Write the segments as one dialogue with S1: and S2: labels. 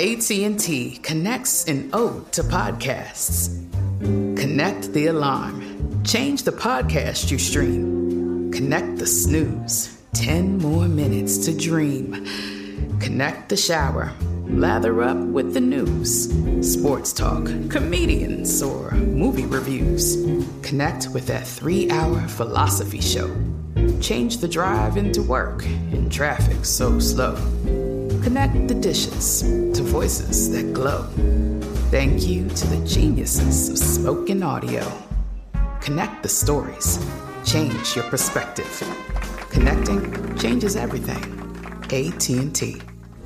S1: AT&T connects an ode to podcasts. Connect the alarm. Change the podcast you stream. Connect the snooze. 10 more minutes to dream. Connect the shower. Lather up with the news. Sports talk, comedians, or movie reviews. Connect with that 3-hour philosophy show. Change the drive into work in traffic so slow. Connect the dishes to voices that glow. Thank you to the geniuses of spoken audio. Connect the stories. Change your perspective. Connecting changes everything. AT&T.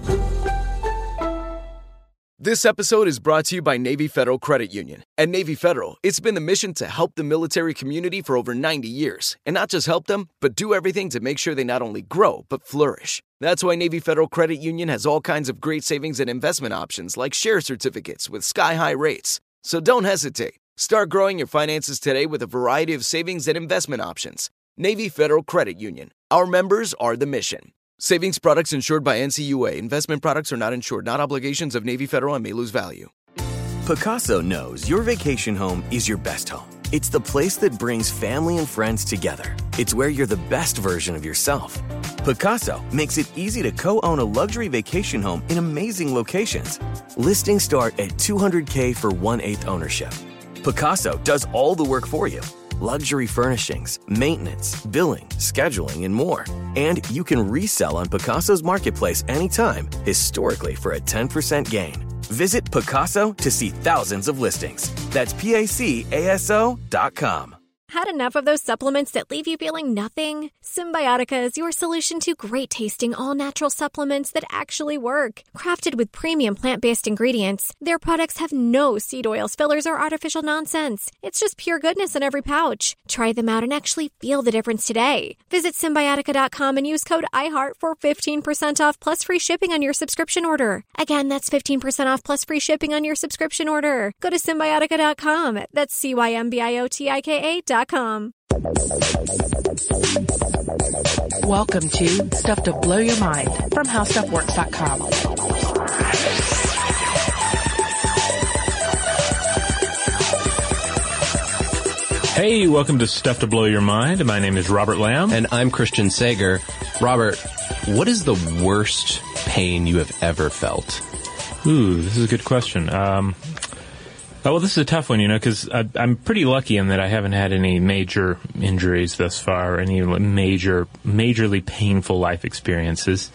S2: This episode is brought to you by Navy Federal Credit Union. At Navy Federal, it's been the mission to help the military community for over 90 years. And not just help them, but do everything to make sure they not only grow, but flourish. That's why Navy Federal Credit Union has all kinds of great savings and investment options like share certificates with sky-high rates. So don't hesitate. Start growing your finances today with a variety of savings and investment options. Navy Federal Credit Union. Our members are the mission. Savings products insured by NCUA. Investment products are not insured, not obligations of Navy Federal and may lose value.
S3: Pacaso knows your vacation home is your best home. It's the place that brings family and friends together. It's where you're the best version of yourself. Pacaso makes it easy to co-own a luxury vacation home in amazing locations. Listings start at $200K for 1/8 ownership. Pacaso does all the work for you. Luxury furnishings, maintenance, billing, scheduling, and more. And you can resell on Pacaso's marketplace anytime, historically for a 10% gain. Visit Pacaso to see thousands of listings. That's PACASO.com.
S4: Had enough of those supplements that leave you feeling nothing? Symbiotica is your solution to great-tasting, all-natural supplements that actually work. Crafted with premium plant-based ingredients, their products have no seed oils, fillers, or artificial nonsense. It's just pure goodness in every pouch. Try them out and actually feel the difference today. Visit Symbiotica.com and use code IHEART for 15% off plus free shipping on your subscription order. Again, that's 15% off plus free shipping on your subscription order. Go to Symbiotica.com. That's CYMBIOTIKA.com.
S5: Welcome to Stuff to Blow Your Mind from HowStuffWorks.com.
S6: Hey, welcome to Stuff to Blow Your Mind. My name is Robert Lamb.
S7: And I'm Christian Sager. Robert, what is the worst pain you have ever felt?
S6: Ooh, this is a good question. Well, this is a tough one, because I'm pretty lucky in that I haven't had any major injuries thus far, any majorly painful life experiences.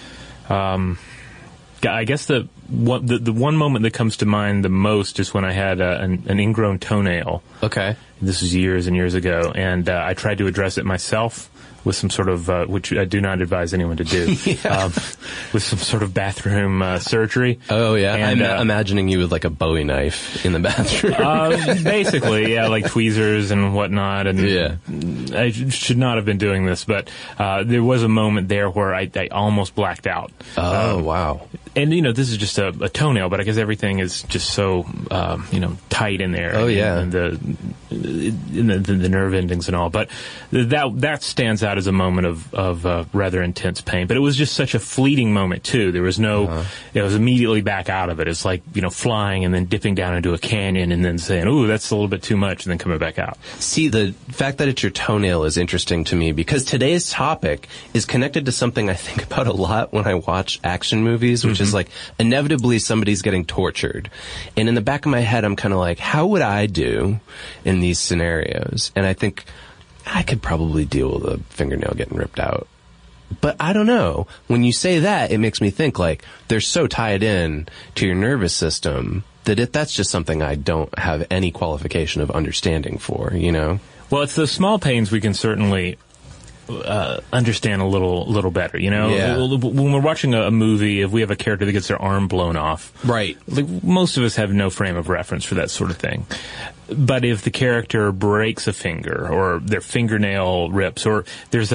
S6: I guess the one moment that comes to mind the most is when I had an ingrown toenail.
S7: Okay.
S6: This was years and years ago, and I tried to address it myself with some sort of, which I do not advise anyone to do, with some sort of bathroom surgery.
S7: Oh, yeah. And, I'm imagining you with like a Bowie knife in the bathroom.
S6: Basically, yeah, like tweezers and whatnot. And yeah. I should not have been doing this, but there was a moment there where I almost blacked out.
S7: Oh, wow.
S6: And, this is just a toenail, but I guess everything is just so, tight in there.
S7: Oh, yeah.
S6: And the nerve endings and all. But that stands out as a moment of rather intense pain. But it was just such a fleeting moment, too. There was no, it was immediately back out of it. It's like, flying and then dipping down into a canyon and then saying, ooh, that's a little bit too much, and then coming back out.
S7: See, the fact that it's your toenail is interesting to me because today's topic is connected to something I think about a lot when I watch action movies, which is like inevitably somebody's getting tortured. And in the back of my head, I'm kind of like, how would I do in these scenarios? And I think I could probably deal with a fingernail getting ripped out. But I don't know. When you say that, it makes me think like they're so tied in to your nervous system that that's just something I don't have any qualification of understanding for,
S6: Well, it's those small pains we can certainly understand a little better,
S7: Yeah.
S6: When we're watching a movie, if we have a character that gets their arm blown off,
S7: right?
S6: Like most of us have no frame of reference for that sort of thing. But if the character breaks a finger or their fingernail rips, or there's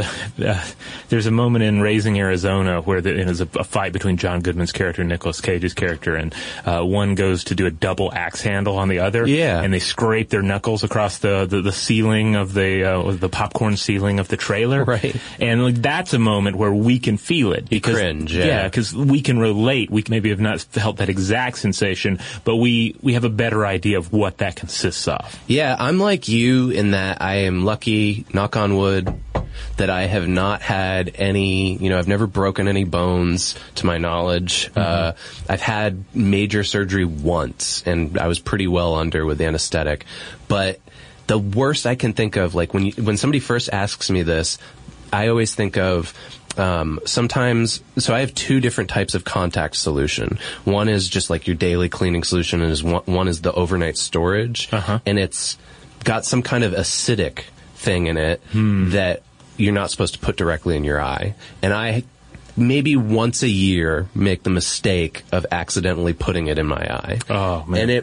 S6: a moment in Raising Arizona where there's a fight between John Goodman's character and Nicolas Cage's character, and one goes to do a double axe handle on the other, and they scrape their knuckles across the ceiling of the popcorn ceiling of the trailer. together.
S7: Right.
S6: And like, that's a moment where we can feel it. Because,
S7: cringe, yeah.
S6: because we can relate. We maybe have not felt that exact sensation, but we have a better idea of what that consists of.
S7: Yeah, I'm like you in that I am lucky, knock on wood, that I have not had any, I've never broken any bones to my knowledge. I've had major surgery once, and I was pretty well under with anesthetic. But the worst I can think of, like when somebody first asks me this, I always think of sometimes, so I have two different types of contact solution. One is just like your daily cleaning solution, and one is the overnight storage, and it's got some kind of acidic thing in it that you're not supposed to put directly in your eye. And I maybe once a year make the mistake of accidentally putting it in my eye.
S6: Oh, man.
S7: And it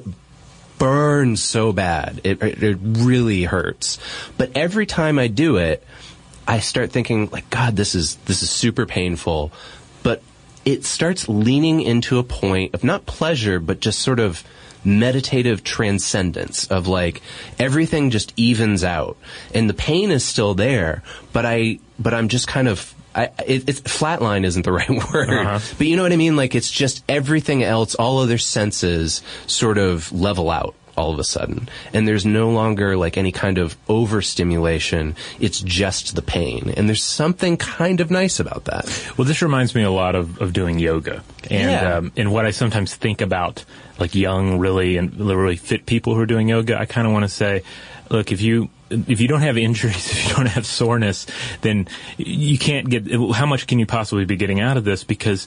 S7: burns so bad. It really hurts. But every time I do it, I start thinking, like, God, this is super painful. But it starts leaning into a point of not pleasure, but just sort of meditative transcendence of like everything just evens out, and the pain is still there, but I'm just kind of it's flatline isn't the right word, but you know what I mean? Like it's just everything else, all other senses sort of level out all of a sudden, and there's no longer like any kind of overstimulation. It's just the pain, and there's something kind of nice about that.
S6: Well, this reminds me a lot of doing yoga, and and what I sometimes think about, like young, really fit people who are doing yoga. I kind of want to say, look, if you don't have injuries, if you don't have soreness, then you can't get. How much can you possibly be getting out of this? Because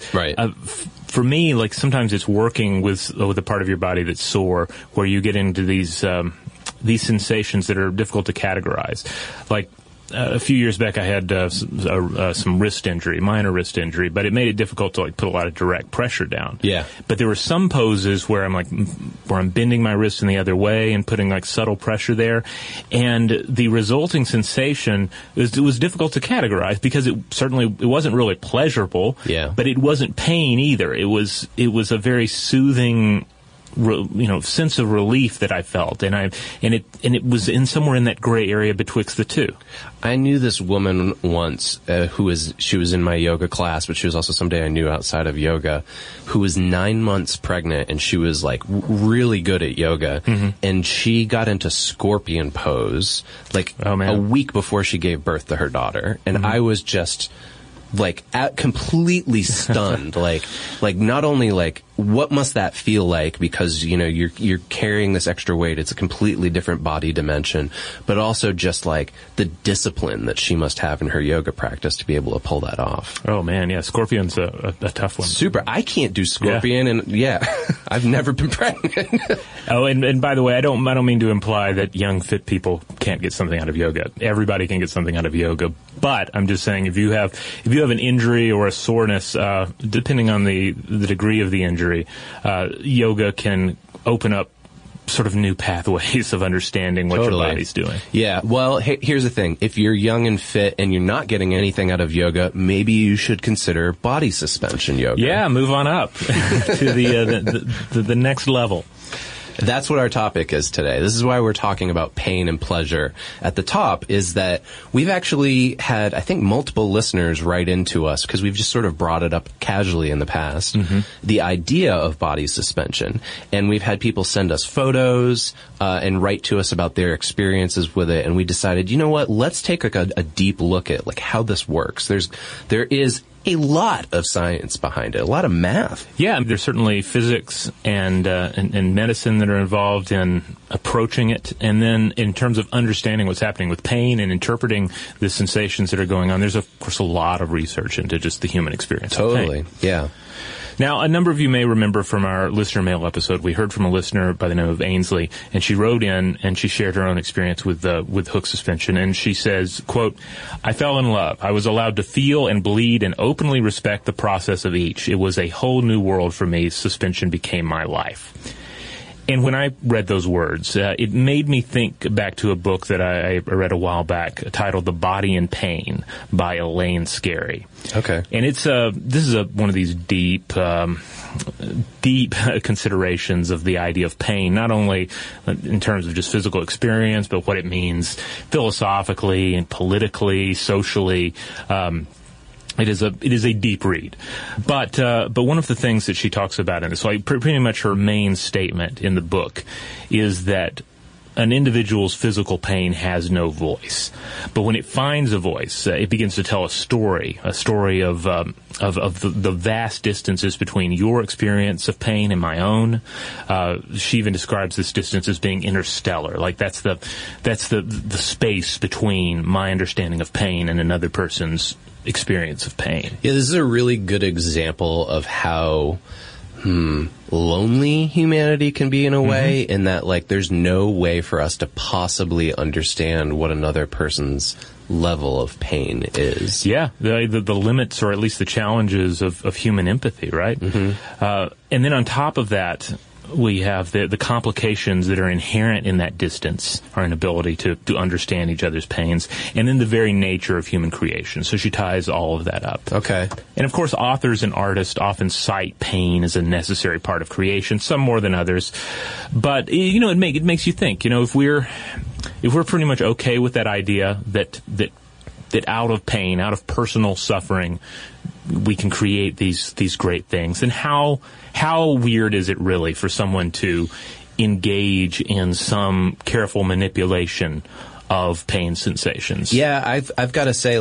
S6: for me, like sometimes it's working with a part of your body that's sore, where you get into these sensations that are difficult to categorize. Like a few years back, I had some wrist injury, minor wrist injury, but it made it difficult to like put a lot of direct pressure down. Yeah. But there were some poses where I'm bending my wrist in the other way and putting like subtle pressure there, and the resulting sensation was difficult to categorize because it wasn't really pleasurable. Yeah. But it wasn't pain either. It was a very soothing, sense of relief that I felt, and it was somewhere in that gray area betwixt the two.
S7: I knew this woman once she was in my yoga class, but she was also somebody I knew outside of yoga, who was 9 months pregnant, and she was like really good at yoga, and she got into scorpion pose like a week before she gave birth to her daughter, and I was just like completely stunned. like not only like what must that feel like, because you're carrying this extra weight, it's a completely different body dimension, but also just like the discipline that she must have in her yoga practice to be able to pull that off.
S6: Oh man, yeah, scorpion's a tough one.
S7: Super. I can't do scorpion, and I've never been pregnant.
S6: Oh, and by the way, I don't mean to imply that young fit people can't get something out of yoga. Everybody can get something out of yoga, but I'm just saying if you have an injury or a soreness, depending on the degree of the injury, yoga can open up sort of new pathways of understanding what your body's doing.
S7: Yeah. Well, here's the thing. If you're young and fit and you're not getting anything out of yoga, maybe you should consider body suspension yoga.
S6: Yeah, move on up to the next level.
S7: That's what our topic is today. This is why we're talking about pain and pleasure. At the top is that we've actually had, I think, multiple listeners write into us, because we've just sort of brought it up casually in the past, the idea of body suspension. And we've had people send us photos and write to us about their experiences with it. And we decided, you know what, let's take like a deep look at like how this works. There is a lot of science behind it, a lot of math.
S6: Yeah, there's certainly physics and medicine that are involved in approaching it. And then in terms of understanding what's happening with pain and interpreting the sensations that are going on, there's, of course, a lot of research into just the human experience.
S7: Totally, yeah.
S6: Now, a number of you may remember from our listener mail episode, we heard from a listener by the name of Ainsley, and she wrote in and she shared her own experience with hook suspension. And she says, quote, "I fell in love. I was allowed to feel and bleed and openly respect the process of each. It was a whole new world for me. Suspension became my life." And when I read those words, it made me think back to a book that I read a while back titled The Body in Pain by Elaine Scarry.
S7: Okay.
S6: And this is one of these deep considerations of the idea of pain, not only in terms of just physical experience, but what it means philosophically and politically, socially. It is a deep read, but one of the things that she talks about in this, so pretty much her main statement in the book, is that an individual's physical pain has no voice, but when it finds a voice, it begins to tell a story of the vast distances between your experience of pain and my own. She even describes this distance as being interstellar, like that's the space between my understanding of pain and another person's experience of pain.
S7: Yeah, this is a really good example of how lonely humanity can be in a way, in that like there's no way for us to possibly understand what another person's level of pain is.
S6: Yeah, the limits, or at least the challenges of human empathy, right? And then on top of that, we have the complications that are inherent in that distance, our inability to understand each other's pains, and then the very nature of human creation. So she ties all of that up.
S7: Okay.
S6: And of course, authors and artists often cite pain as a necessary part of creation, some more than others. But, it makes you think, if we're pretty much okay with that idea that out of pain, out of personal suffering, we can create these great things, and how weird is it really for someone to engage in some careful manipulation of pain sensations?
S7: Yeah, I've got to say,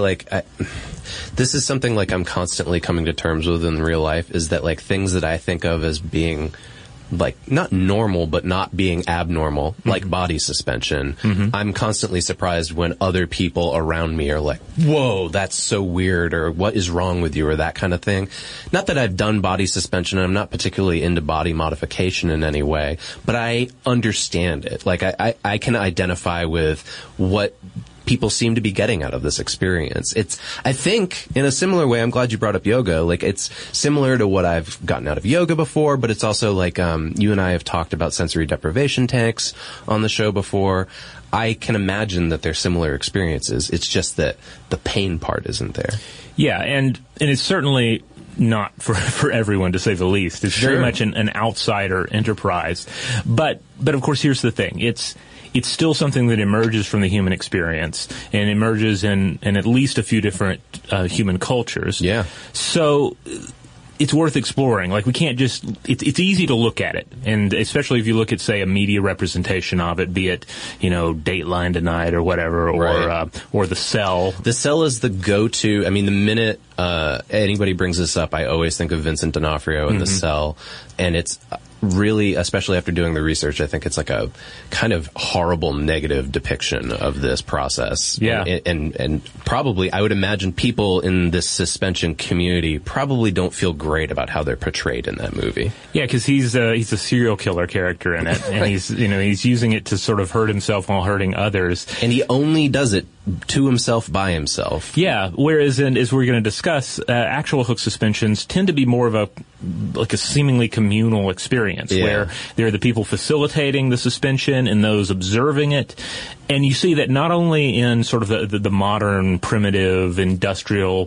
S7: this is something like I'm constantly coming to terms with in real life, is that like things that I think of as being like not normal but not being abnormal, like body suspension. I'm constantly surprised when other people around me are like, whoa, that's so weird, or what is wrong with you, or that kind of thing. Not that I've done body suspension, and I'm not particularly into body modification in any way, but I understand it. Like I can identify with what people seem to be getting out of this experience. I think, in a similar way, I'm glad you brought up yoga. Like, it's similar to what I've gotten out of yoga before, but it's also like, you and I have talked about sensory deprivation tanks on the show before. I can imagine that they're similar experiences. It's just that the pain part isn't there.
S6: Yeah, and it's certainly not for everyone, to say the least. It's very much an outsider enterprise. But of course, here's the thing. It's still something that emerges from the human experience and emerges in at least a few different human cultures.
S7: Yeah.
S6: So it's worth exploring. Like, we can't just, it's easy to look at it. And especially if you look at, say, a media representation of it, be it, Dateline Tonight or whatever, or The Cell.
S7: The Cell is the go-to. I mean, the minute anybody brings this up, I always think of Vincent D'Onofrio and The Cell. And it's really, especially after doing the research, I think it's like a kind of horrible negative depiction of this process.
S6: Yeah.
S7: And probably, I would imagine people in this suspension community probably don't feel great about how they're portrayed in that movie.
S6: Yeah, because he's a serial killer character in it, and he's using it to sort of hurt himself while hurting others.
S7: And he only does it to himself by himself.
S6: Yeah, whereas, as we're going to discuss, actual hook suspensions tend to be more of a seemingly communal experience, where there are the people facilitating the suspension and those observing it. And you see that not only in sort of the modern, primitive, industrial,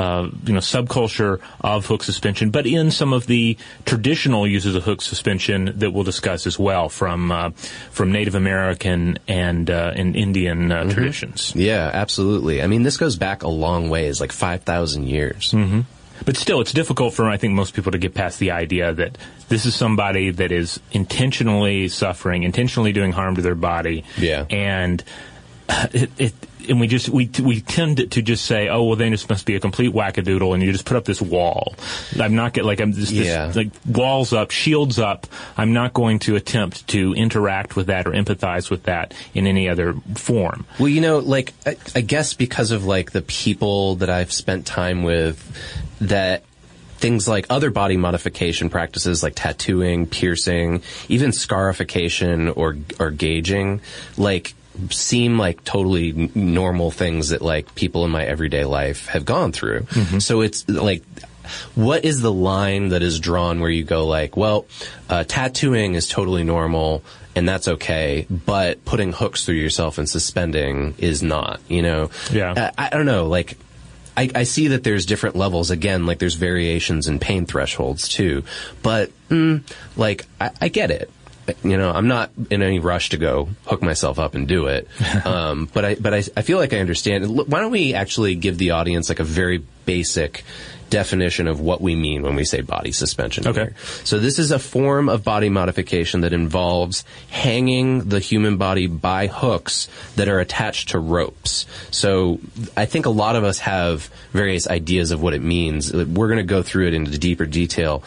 S6: subculture of hook suspension, but in some of the traditional uses of hook suspension that we'll discuss as well from Native American and Indian traditions.
S7: Yeah, absolutely. I mean, this goes back a long ways, like 5,000 years.
S6: Mm-hmm. But still, it's difficult for, I think, most people to get past the idea that this is somebody that is intentionally suffering, intentionally doing harm to their body.
S7: Yeah.
S6: And we tend to just say, oh, well, then this must be a complete wackadoodle, and you just put up this wall. Walls up, shields up. I'm not going to attempt to interact with that or empathize with that in any other form.
S7: Well, I guess because of the people that I've spent time with, that things like other body modification practices like tattooing, piercing, even scarification or gauging, seem like totally normal things that people in my everyday life have gone through. Mm-hmm. So it's what is the line that is drawn where you go like, well, tattooing is totally normal and that's okay, but putting hooks through yourself and suspending is not, you know?
S6: Yeah.
S7: I don't know, like, I see that there's different levels. Again, like there's variations in pain thresholds too. But, like, I get it. You know, I'm not in any rush to go hook myself up and do it. But I feel like I understand. Why don't we actually give the audience like a very basic definition of what we mean when we say body suspension.
S6: Okay.
S7: Here. So this is a form of body modification that involves hanging the human body by hooks that are attached to ropes. So I think a lot of us have various ideas of what it means. We're going to go through it into deeper detail.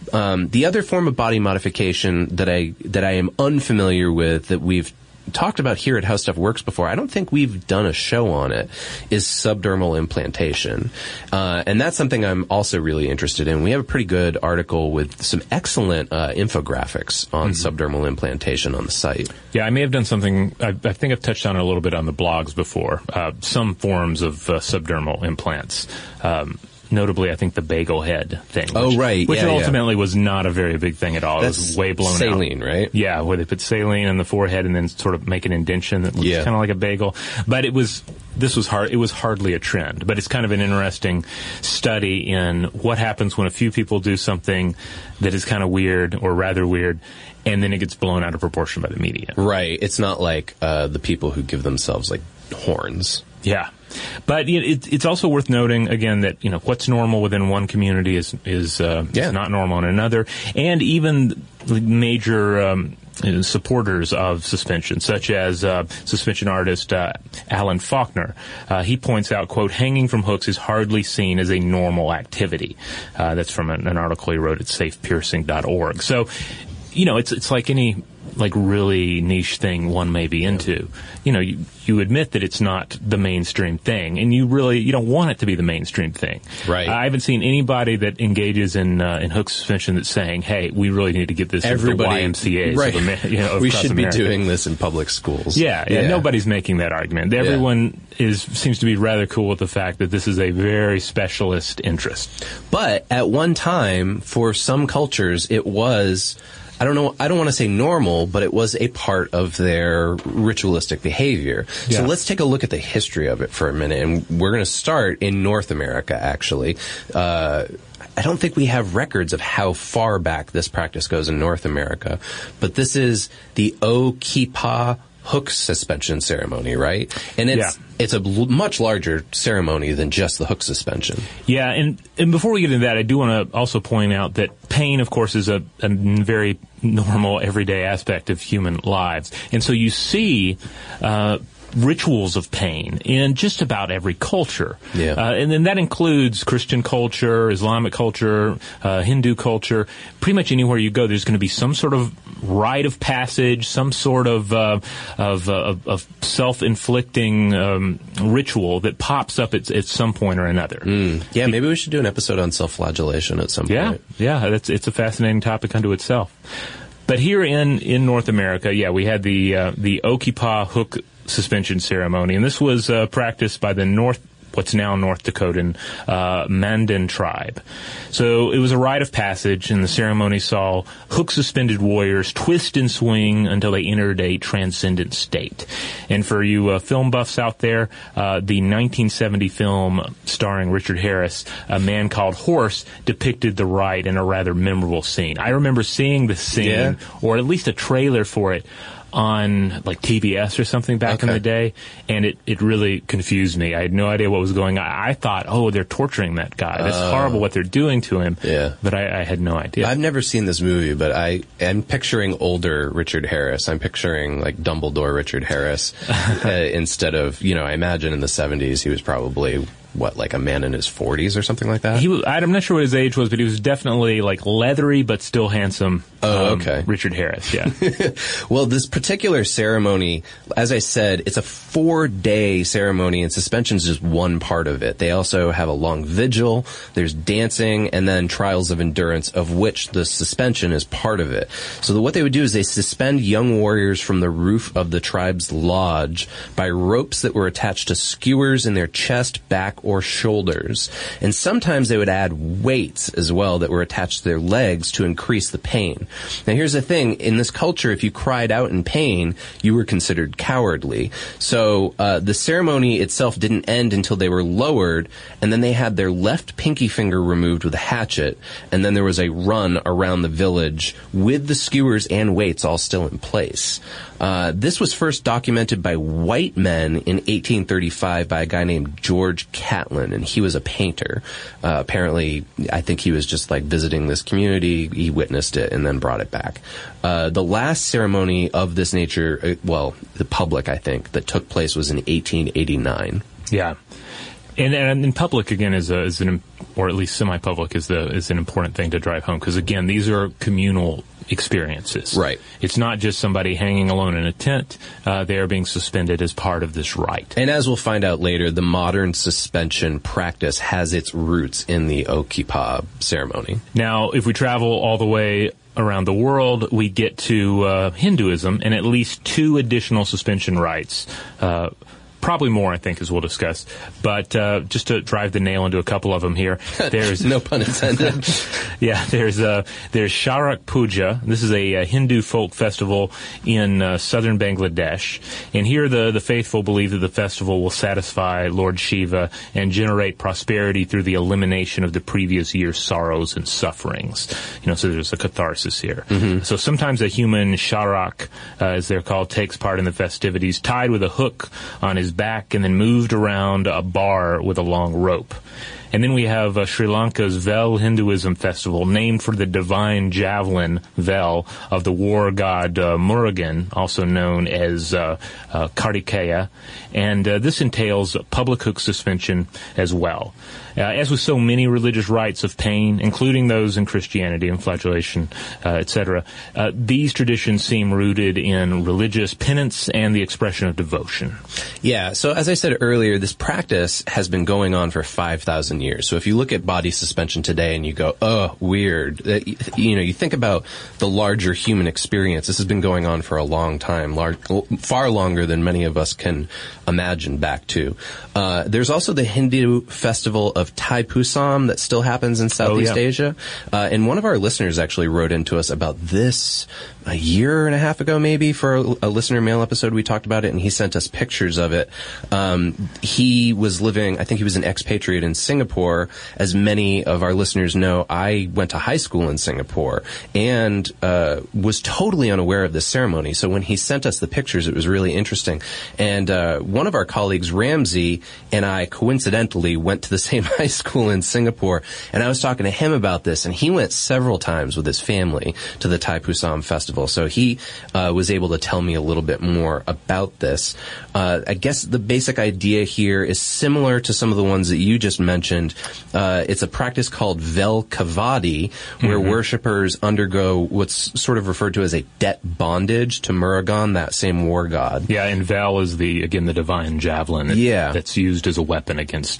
S7: The other form of body modification that I am unfamiliar with, that we've talked about here at How Stuff Works before, I don't think we've done a show on it, is subdermal implantation. And that's something I'm also really interested in. We have a pretty good article with some excellent infographics on subdermal implantation on the site.
S6: Yeah, I may have done something, I think I've touched on it a little bit on the blogs before, some forms of subdermal implants. Notably, I think the bagel head thing. Which ultimately was not a very big thing at all. It was way blown
S7: saline,
S6: out.
S7: Right?
S6: Yeah, where they put saline in the forehead and then sort of make an indentation that looks kind of like a bagel. But this was hard. It was hardly a trend. But it's kind of an interesting study in what happens when a few people do something that is kind of weird or rather weird, and then it gets blown out of proportion by the media.
S7: Right. It's not like the people who give themselves like horns.
S6: Yeah. But it's also worth noting again that what's normal within one community is not normal in another, and even major supporters of suspension, such as suspension artist Alan Faulkner. He points out, quote, "Hanging from hooks is hardly seen as a normal activity." That's from an article he wrote at safepiercing.org. So, it's like any really niche thing one may be into. You admit that it's not the mainstream thing, and you don't want it to be the mainstream thing.
S7: Right.
S6: I haven't seen anybody that engages in hook suspension that's saying, "Hey, we really need to get this into the YMCA's."
S7: Right.
S6: Of
S7: we
S6: across
S7: should
S6: America.
S7: be doing this in public schools.
S6: Yeah. Nobody's making that argument. Everyone seems to be rather cool with the fact that this is a very specialist interest.
S7: But at one time, for some cultures, it was, I don't want to say normal, but it was a part of their ritualistic behavior.
S6: Yeah.
S7: So let's take a look at the history of it for a minute. And we're going to start in North America, actually. I don't think we have records of how far back this practice goes in North America, but this is the O-Kippah hook suspension ceremony, right? And it's a much larger ceremony than just the hook suspension. Yeah,
S6: and before we get into that, I do want to also point out that pain, of course, is a very normal, everyday aspect of human lives. And so you see rituals of pain in just about every culture.
S7: Yeah.
S6: And then that includes Christian culture, Islamic culture, Hindu culture. Pretty much anywhere you go, there's going to be some sort of rite of passage, some sort of self-inflicting ritual that pops up at some point or another.
S7: Yeah, maybe we should do an episode on self-flagellation at some point.
S6: Yeah, it's a fascinating topic unto itself. But here in North America, we had the O-Kippah hook suspension ceremony, and this was practiced by the what's now North Dakotan Mandan tribe. So it was a rite of passage, and the ceremony saw hook-suspended warriors twist and swing until they entered a transcendent state. And for you film buffs out there, the 1970 film starring Richard Harris, A Man Called Horse, depicted the rite in a rather memorable scene. I remember seeing the scene, or at least a trailer for it, on like TBS or something back in the day, and it really confused me. I had no idea what was going on. I thought, they're torturing that guy. That's horrible what they're doing to him.
S7: Yeah.
S6: But I had no idea.
S7: I've never seen this movie, but I am picturing older Richard Harris. I'm picturing like Dumbledore Richard Harris instead of, I imagine in the 70s he was probably like a man in his 40s or something like that?
S6: I'm not sure what his age was, but he was definitely like leathery but still handsome
S7: Oh, okay.
S6: Richard Harris, yeah.
S7: Well, this particular ceremony, as I said, it's a 4-day ceremony, and suspension is just one part of it. They also have a long vigil, there's dancing, and then trials of endurance, of which the suspension is part of it. So what they would do is they suspend young warriors from the roof of the tribe's lodge by ropes that were attached to skewers in their chest, back, or shoulders. And sometimes they would add weights as well that were attached to their legs to increase the pain. Now, here's the thing. In this culture, if you cried out in pain, you were considered cowardly. So the ceremony itself didn't end until they were lowered, and then they had their left pinky finger removed with a hatchet, and then there was a run around the village with the skewers and weights all still in place. This was first documented by white men in 1835 by a guy named George Catlin, and he was a painter. Apparently, I think he was just like visiting this community. He witnessed it and then brought it back. The last ceremony of this nature, the public, I think, that took place was in 1889.
S6: Yeah. And in public, again, or at least semi-public, is an important thing to drive home, because, again, these are communal experiences.
S7: Right.
S6: It's not just somebody hanging alone in a tent. They are being suspended as part of this rite.
S7: And as we'll find out later, the modern suspension practice has its roots in the Okipa ceremony.
S6: Now, if we travel all the way around the world, we get to Hinduism, and at least 2 additional suspension rites. Probably more, I think, as we'll discuss. But just to drive the nail into a couple of them here, there's
S7: no pun intended.
S6: Yeah, there's Sharak Puja. This is a Hindu folk festival in southern Bangladesh, and here the faithful believe that the festival will satisfy Lord Shiva and generate prosperity through the elimination of the previous year's sorrows and sufferings. So there's a catharsis here. Mm-hmm. So sometimes a human Sharak, as they're called, takes part in the festivities, tied with a hook on his back and then moved around a bar with a long rope. And then we have Sri Lanka's Vel Hinduism festival, named for the divine javelin Vel of the war god Murugan, also known as Kartikeya. And this entails public hook suspension as well. As with so many religious rites of pain, including those in Christianity and flagellation, etc., these traditions seem rooted in religious penance and the expression of devotion.
S7: Yeah, so as I said earlier, this practice has been going on for 5,000 years. So if you look at body suspension today and you go, oh, weird, you think about the larger human experience. This has been going on for a long time, far longer than many of us can imagine back to. There's also the Hindu festival of Thaipusam that still happens in Southeast Asia. And one of our listeners actually wrote into us about this a year and a half ago, maybe, for a listener mail episode. We talked about it, and he sent us pictures of it. He was living, I think he was an expatriate in Singapore. As many of our listeners know, I went to high school in Singapore and was totally unaware of this ceremony. So when he sent us the pictures, it was really interesting. And one of our colleagues, Ramsey, and I coincidentally went to the same high school in Singapore, and I was talking to him about this, and he went several times with his family to the Thaipusam festival. So he was able to tell me a little bit more about this. I guess the basic idea here is similar to some of the ones that you just mentioned. It's a practice called Velkavadi, where worshippers undergo what's sort of referred to as a debt bondage to Murugan, that same war god.
S6: Yeah, and Vel is the divine javelin that's used as a weapon against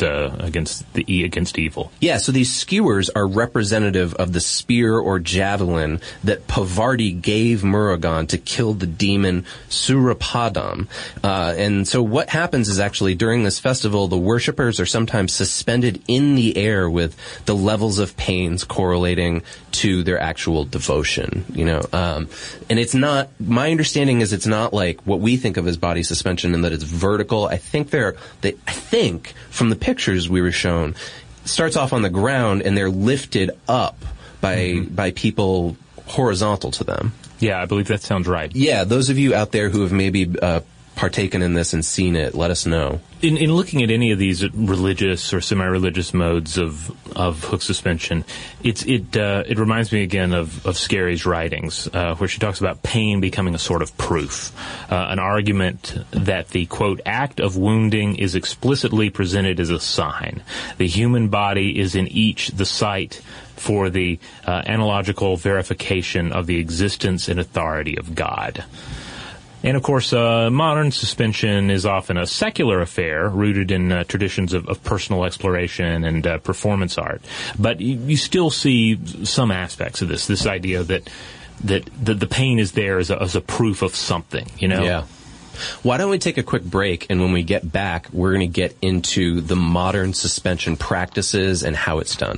S6: evil. Yeah,
S7: so these skewers are representative of the spear or javelin that Pavarti gave Murugan to kill the demon Surapadam. And so what happens is actually during this festival, the worshippers are sometimes suspended in the air with the levels of pains correlating to their actual devotion, and it's not, my understanding is it's not like what we think of as body suspension and that it's vertical. I think from the pictures we were shown, it starts off on the ground and they're lifted up by people horizontal to them.
S6: Yeah, I believe that sounds right.
S7: Yeah, those of you out there who have maybe partaken in this and seen it, let us know.
S6: In looking at any of these religious or semi-religious modes of hook suspension, it reminds me again of Scary's writings, where she talks about pain becoming a sort of proof, an argument that the, quote, act of wounding is explicitly presented as a sign. The human body is in each the site for the analogical verification of the existence and authority of God. And, of course, modern suspension is often a secular affair rooted in traditions of personal exploration and performance art. But you still see some aspects of this idea that the pain is there as a proof of something, you know?
S7: Yeah. Why don't we take a quick break, and when we get back, we're going to get into the modern suspension practices and how it's done.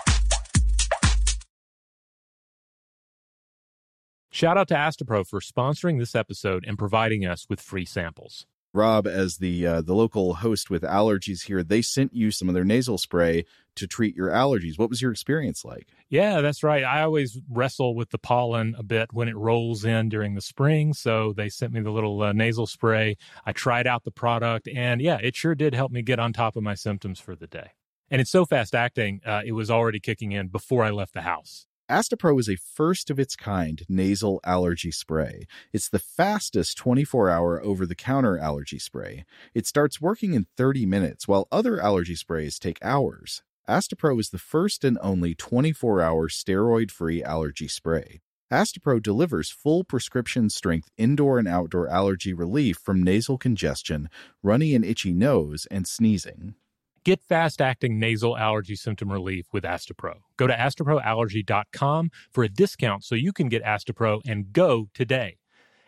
S8: Shout out to Astepro for sponsoring this episode and providing us with free samples.
S9: Rob, as the local host with allergies here, they sent you some of their nasal spray to treat your allergies. What was your experience like?
S8: Yeah, that's right. I always wrestle with the pollen a bit when it rolls in during the spring, so they sent me the little nasal spray. I tried out the product, and yeah, it sure did help me get on top of my symptoms for the day. And it's so fast-acting, it was already kicking in before I left the house.
S9: Astepro is a first-of-its-kind nasal allergy spray. It's the fastest 24-hour over-the-counter allergy spray. It starts working in 30 minutes, while other allergy sprays take hours. Astepro is the first and only 24-hour steroid-free allergy spray. Astepro delivers full prescription-strength indoor and outdoor allergy relief from nasal congestion, runny and itchy nose, and sneezing.
S8: Get fast-acting nasal allergy symptom relief with Astepro. Go to asteproallergy.com for a discount so you can get Astepro and go today.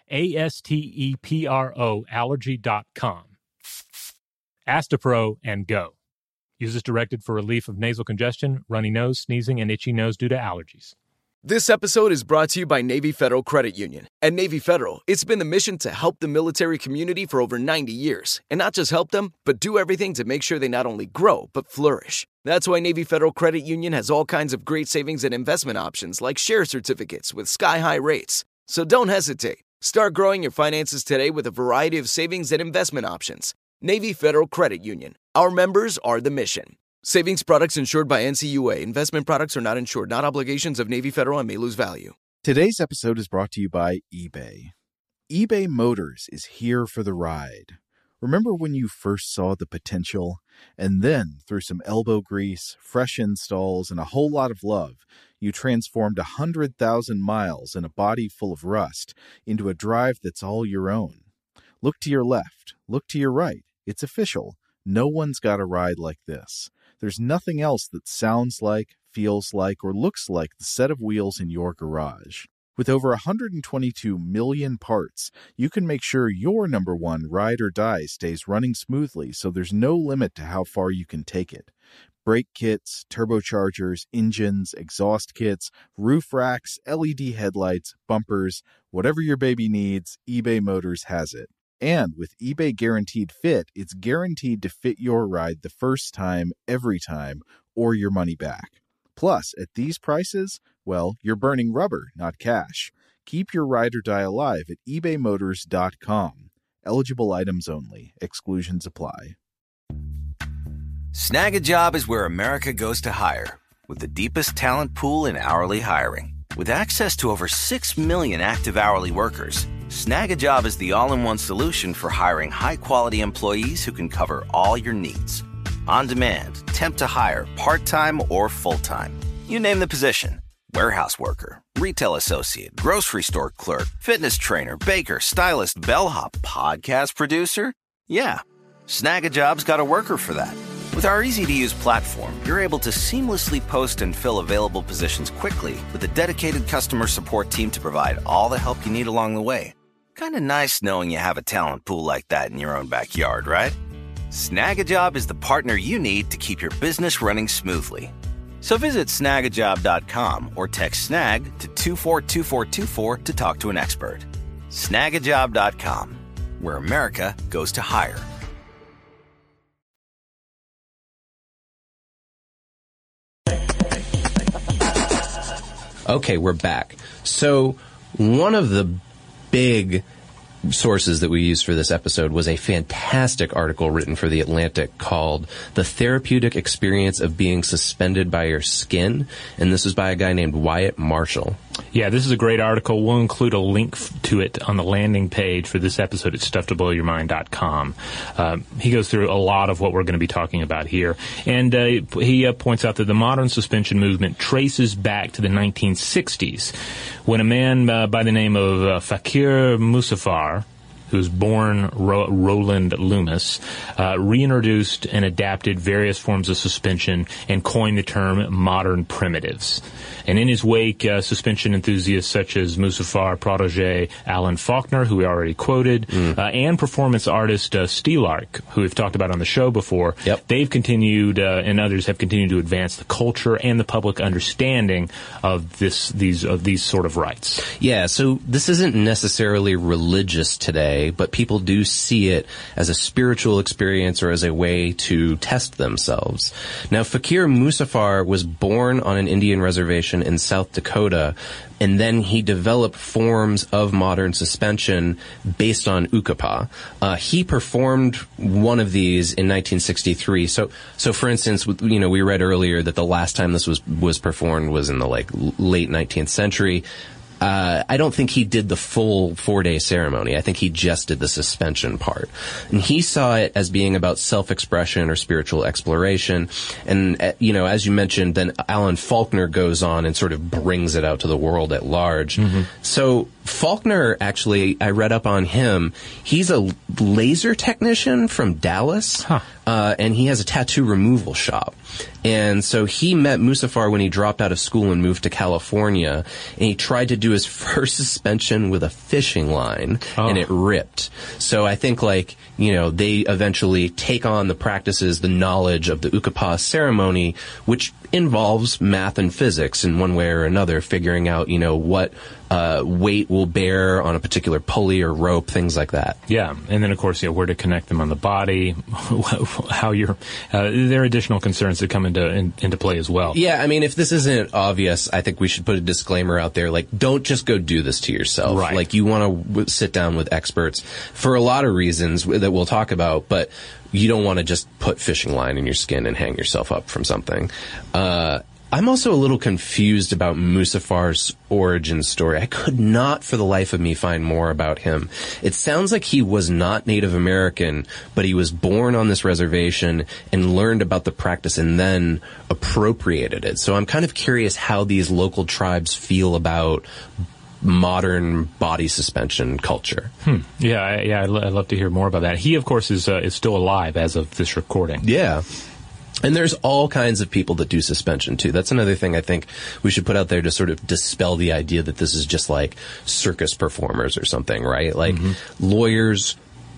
S8: ASTEPRO allergy.com. Astepro and go. Use as directed for relief of nasal congestion, runny nose, sneezing, and itchy nose due to allergies.
S2: This episode is brought to you by Navy Federal Credit Union. At Navy Federal, it's been the mission to help the military community for over 90 years. And not just help them, but do everything to make sure they not only grow, but flourish. That's why Navy Federal Credit Union has all kinds of great savings and investment options like share certificates with sky-high rates. So don't hesitate. Start growing your finances today with a variety of savings and investment options. Navy Federal Credit Union. Our members are the mission. Savings products insured by NCUA. Investment products are not insured, not obligations of Navy Federal and may lose value.
S9: Today's episode is brought to you by eBay. eBay Motors is here for the ride. Remember when you first saw the potential? And then, through some elbow grease, fresh installs, and a whole lot of love, you transformed 100,000 miles and a body full of rust into a drive that's all your own. Look to your left. Look to your right. It's official. No one's got a ride like this. There's nothing else that sounds like, feels like, or looks like the set of wheels in your garage. With over 122 million parts, you can make sure your number one ride or die stays running smoothly so there's no limit to how far you can take it. Brake kits, turbochargers, engines, exhaust kits, roof racks, LED headlights, bumpers, whatever your baby needs, eBay Motors has it. And with eBay Guaranteed Fit, it's guaranteed to fit your ride the first time, every time, or your money back. Plus, at these prices, well, you're burning rubber, not cash. Keep your ride or die alive at ebaymotors.com. Eligible items only. Exclusions apply.
S10: Snag a Job is where America goes to hire, with the deepest talent pool in hourly hiring. With access to over 6 million active hourly workers, Snag a Job is the all-in-one solution for hiring high-quality employees who can cover all your needs. On demand, temp to hire, part-time or full-time. You name the position. Warehouse worker, retail associate, grocery store clerk, fitness trainer, baker, stylist, bellhop, podcast producer. Yeah, Snag a Job's got a worker for that. With our easy-to-use platform, you're able to seamlessly post and fill available positions quickly with a dedicated customer support team to provide all the help you need along the way. Kind of nice knowing you have a talent pool like that in your own backyard, right? Snag a Job is the partner you need to keep your business running smoothly. So visit snagajob.com or text SNAG to 242424 to talk to an expert. Snagajob.com, where America goes to hire.
S7: Okay, we're back. So one of the big sources that we used for this episode was a fantastic article written for The Atlantic called The Therapeutic Experience of Being Suspended by Your Skin. And this was by a guy named Wyatt Marshall.
S6: Yeah, this is a great article. We'll include a link to it on the landing page for this episode at stufftoblowyourmind.com. He goes through a lot of what we're going to be talking about here. And he points out that the modern suspension movement traces back to the 1960s when a man by the name of Fakir Musafar, who was born Roland Loomis, reintroduced and adapted various forms of suspension and coined the term modern primitives. And in his wake, suspension enthusiasts such as Musafar protege Alan Faulkner, who we already quoted, and performance artist Stelarc, who we've talked about on the show before, they've continued, and others have continued to advance the culture and the public understanding of these sort of rights.
S7: Yeah, so this isn't necessarily religious today, but people do see it as a spiritual experience or as a way to test themselves. Now, Fakir Musafar was born on an Indian reservation in South Dakota, and then he developed forms of modern suspension based on Ukapa. He performed one of these in 1963. So for instance, we read earlier that the last time this was performed was in the late 19th century. I don't think he did the full 4-day ceremony. I think he just did the suspension part. And he saw it as being about self-expression or spiritual exploration. And, as you mentioned, then Alan Faulkner goes on and sort of brings it out to the world at large. Mm-hmm. So Faulkner, actually, I read up on him. He's a laser technician from Dallas. And he has a tattoo removal shop. And so he met Musafar when he dropped out of school and moved to California, and he tried to do his first suspension with a fishing line, and it ripped. So I think, they eventually take on the practices, the knowledge of the Ukapa ceremony, which involves math and physics in one way or another, figuring out, what weight will bear on a particular pulley or rope, things like that.
S6: Yeah, and then, of course, where to connect them on the body, how you're... there are additional concerns that come into play as well.
S7: Yeah, I mean, if this isn't obvious, I think we should put a disclaimer out there, don't just go do this to yourself.
S6: Right.
S7: You want to sit down with experts for a lot of reasons that we'll talk about, but you don't want to just put fishing line in your skin and hang yourself up from something. I'm also a little confused about Musafar's origin story. I could not for the life of me find more about him. It sounds like he was not Native American, but he was born on this reservation and learned about the practice and then appropriated it. So I'm kind of curious how these local tribes feel about modern body suspension culture.
S6: Yeah, I'd love to hear more about that. He, of course, is still alive as of this recording.
S7: Yeah. And there's all kinds of people that do suspension, too. That's another thing I think we should put out there to sort of dispel the idea that this is just like circus performers or something, right? Lawyers,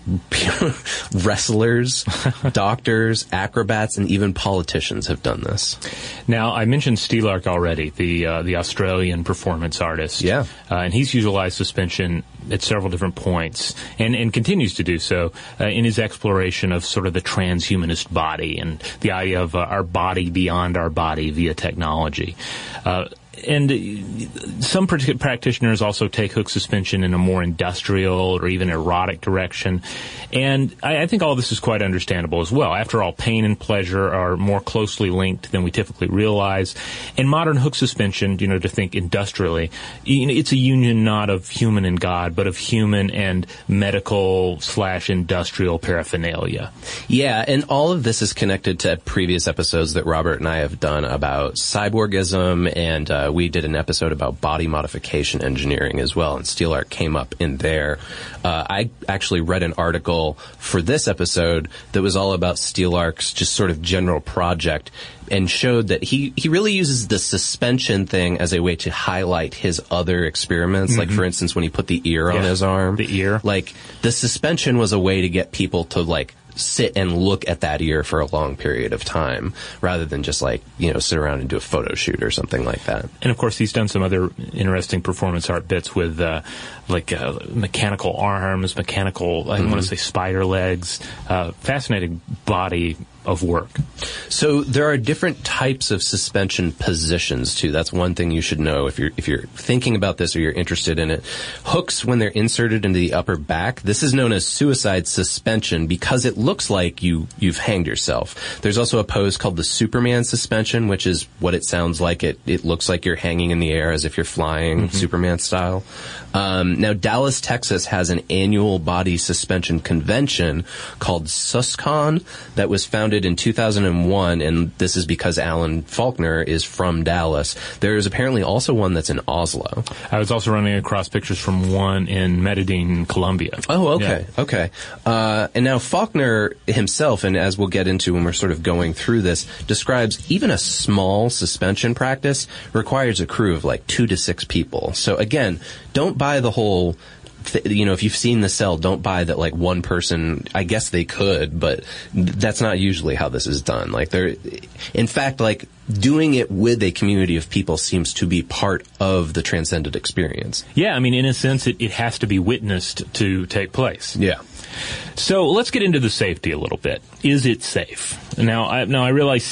S7: wrestlers, doctors, acrobats, and even politicians have done this.
S6: Now, I mentioned Stelarc already, the Australian performance artist.
S7: Yeah.
S6: And he's utilized suspension at several different points and continues to do so in his exploration of sort of the transhumanist body and the idea of our body beyond our body via technology. And some practitioners also take hook suspension in a more industrial or even erotic direction. And I think all this is quite understandable as well. After all, pain and pleasure are more closely linked than we typically realize. And modern hook suspension, to think industrially, it's a union not of human and God, but of human and medical/industrial paraphernalia.
S7: Yeah, and all of this is connected to previous episodes that Robert and I have done about cyborgism, and we did an episode about body modification engineering as well, and Stelarc came up in there. I actually read an article for this episode that was all about Stelarc's just sort of general project, and showed that he really uses the suspension thing as a way to highlight his other experiments. Like, for instance, when he put the ear on his arm.
S6: The ear.
S7: The suspension was a way to get people to, sit and look at that ear for a long period of time, rather than just sit around and do a photo shoot or something like that.
S6: And of course, he's done some other interesting performance art bits with mechanical arms, mechanical, I want to say spider legs, fascinating body of work.
S7: So there are different types of suspension positions too. That's one thing you should know if you're thinking about this or you're interested in it. Hooks, when they're inserted into the upper back, this is known as suicide suspension because it looks like you've hanged yourself. There's also a pose called the Superman suspension, which is what it sounds like. It looks like you're hanging in the air as if you're flying, Superman style. Now, Dallas, Texas has an annual body suspension convention called SUSCON that was founded in 2001, and this is because Alan Faulkner is from Dallas. There is apparently also one that's in Oslo.
S6: I was also running across pictures from one in Medellin, Colombia.
S7: Oh, okay, okay. And now Faulkner himself, and as we'll get into when we're sort of going through this, describes even a small suspension practice requires a crew of like 2 to 6 people. So again, don't buy the whole, if you've seen The Cell, don't buy that like one person, I guess they could, but that's not usually how this is done. In fact, doing it with a community of people seems to be part of the transcendent experience.
S6: Yeah, I mean, in a sense, it has to be witnessed to take place.
S7: Yeah.
S6: So let's get into the safety a little bit. Is it safe? Now I realize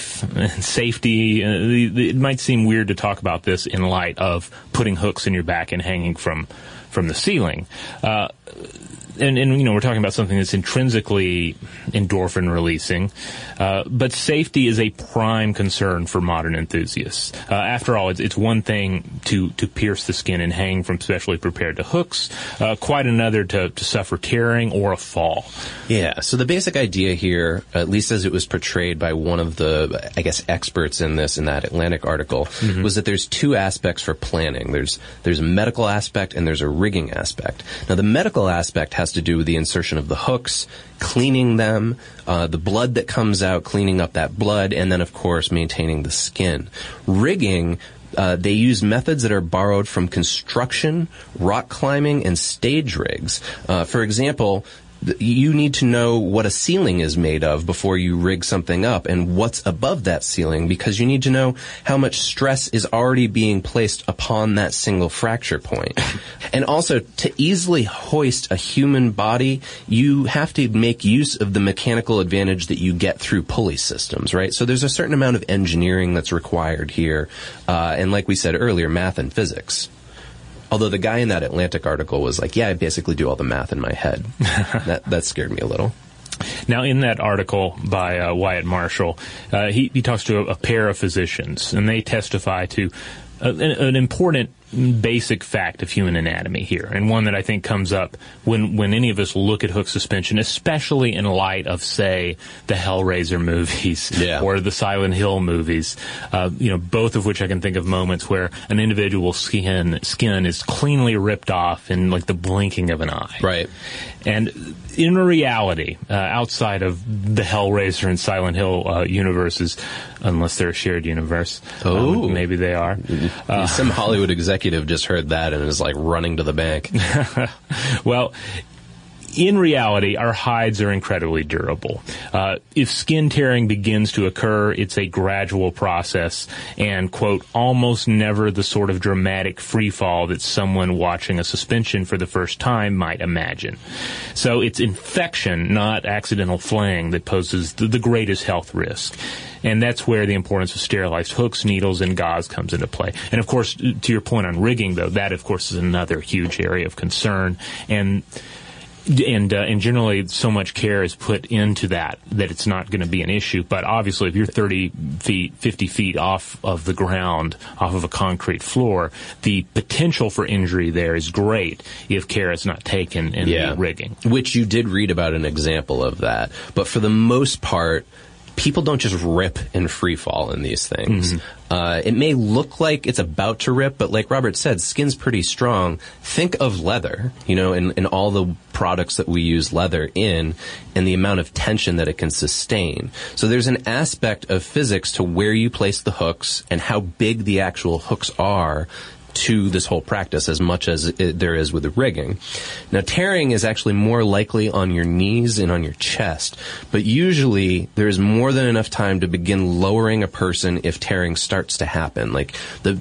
S6: safety, it might seem weird to talk about this in light of putting hooks in your back and hanging from the ceiling. And we're talking about something that's intrinsically endorphin releasing, but safety is a prime concern for modern enthusiasts. After all, it's one thing to pierce the skin and hang from specially prepared hooks, quite another to suffer tearing or a fall.
S7: Yeah, so the basic idea here, at least as it was portrayed by one of the, I guess, experts in that Atlantic article, was that there's 2 aspects for planning. There's a medical aspect and there's a rigging aspect. Now, the medical aspect has to do with the insertion of the hooks, cleaning them, the blood that comes out, cleaning up that blood, and then, of course, maintaining the skin. Rigging, they use methods that are borrowed from construction, rock climbing, and stage rigs. For example, you need to know what a ceiling is made of before you rig something up and what's above that ceiling, because you need to know how much stress is already being placed upon that single fracture point. And also, to easily hoist a human body, you have to make use of the mechanical advantage that you get through pulley systems, right? So there's a certain amount of engineering that's required here, and like we said earlier, math and physics. Although the guy in that Atlantic article was like, yeah, I basically do all the math in my head. That scared me a little.
S6: Now, in that article by Wyatt Marshall, he talks to a pair of physicians, and they testify to an important basic fact of human anatomy here, and one that I think comes up when any of us look at hook suspension, especially in light of, say, the Hellraiser movies or the Silent Hill movies, both of which I can think of moments where an individual's skin is cleanly ripped off in like the blinking of an eye.
S7: Right.
S6: And in reality, outside of the Hellraiser and Silent Hill universes, unless they're a shared universe, maybe they are.
S7: Some Hollywood executive just heard that and is like running to the bank.
S6: Well, in reality, our hides are incredibly durable. If skin tearing begins to occur, it's a gradual process and, quote, almost never the sort of dramatic free fall that someone watching a suspension for the first time might imagine. So it's infection, not accidental flaying, that poses the greatest health risk. And that's where the importance of sterilized hooks, needles, and gauze comes into play. And, of course, to your point on rigging, though, that, of course, is another huge area of concern. And generally, so much care is put into that it's not going to be an issue. But obviously, if you're 30 feet, 50 feet off of the ground, off of a concrete floor, the potential for injury there is great if care is not taken in the rigging.
S7: Which you did read about an example of that. But for the most part, people don't just rip and free fall in these things. It may look like it's about to rip, but like Robert said, skin's pretty strong. Think of leather, in all the products that we use leather in, and the amount of tension that it can sustain. So there's an aspect of physics to where you place the hooks and how big the actual hooks are to this whole practice, as much as there is with the rigging. Now, tearing is actually more likely on your knees and on your chest, but usually there is more than enough time to begin lowering a person if tearing starts to happen. Like the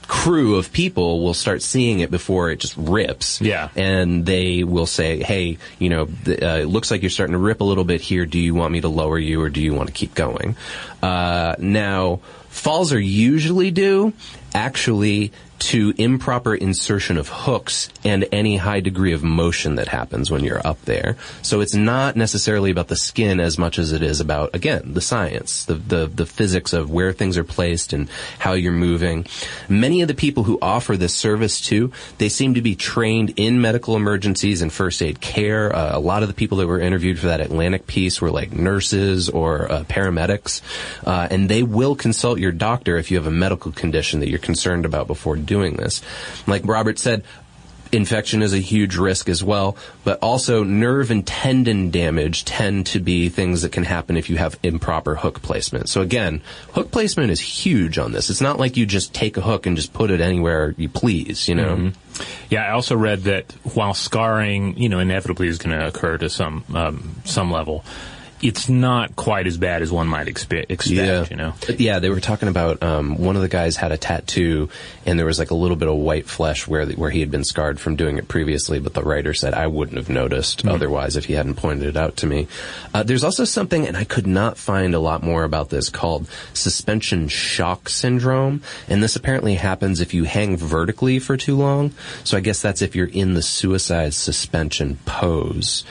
S7: crew of people will start seeing it before it just rips.
S6: Yeah.
S7: And they will say, hey, it looks like you're starting to rip a little bit here. Do you want me to lower you, or do you want to keep going? Now, falls are usually due actually to improper insertion of hooks and any high degree of motion that happens when you're up there. So it's not necessarily about the skin as much as it is about, again, the science, the physics of where things are placed and how you're moving. Many of the people who offer this service too, they seem to be trained in medical emergencies and first aid care. A lot of the people that were interviewed for that Atlantic piece were like nurses or paramedics, and they will consult your doctor if you have a medical condition that you're concerned about before doing this. Like Robert said, infection is a huge risk as well, but also nerve and tendon damage tend to be things that can happen if you have improper hook placement. So again, hook placement is huge on this. It's not like you just take a hook and just put it anywhere you please,
S6: Mm-hmm. Yeah, I also read that while scarring, inevitably is going to occur to some level, it's not quite as bad as one might expect,
S7: Yeah, they were talking about one of the guys had a tattoo, and there was like a little bit of white flesh where he had been scarred from doing it previously, but the writer said, I wouldn't have noticed otherwise if he hadn't pointed it out to me. There's also something, and I could not find a lot more about this, called suspension shock syndrome, and this apparently happens if you hang vertically for too long. So I guess that's if you're in the suicide suspension pose.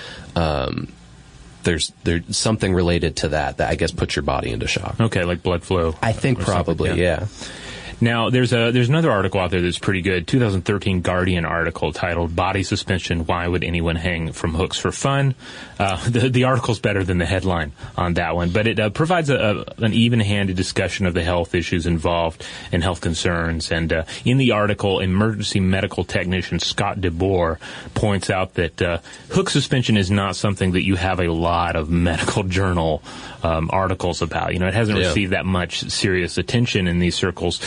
S7: There's something related to that I guess puts your body into shock.
S6: Okay, like blood flow.
S7: I think probably, yeah.
S6: Now, there's another article out there that's pretty good, 2013 Guardian article titled Body Suspension, Why Would Anyone Hang from Hooks for Fun? The article's better than the headline on that one, but it provides an even-handed discussion of the health issues involved and health concerns. And in the article, emergency medical technician Scott DeBoer points out that hook suspension is not something that you have a lot of medical journal articles about. It hasn't received that much serious attention in these circles.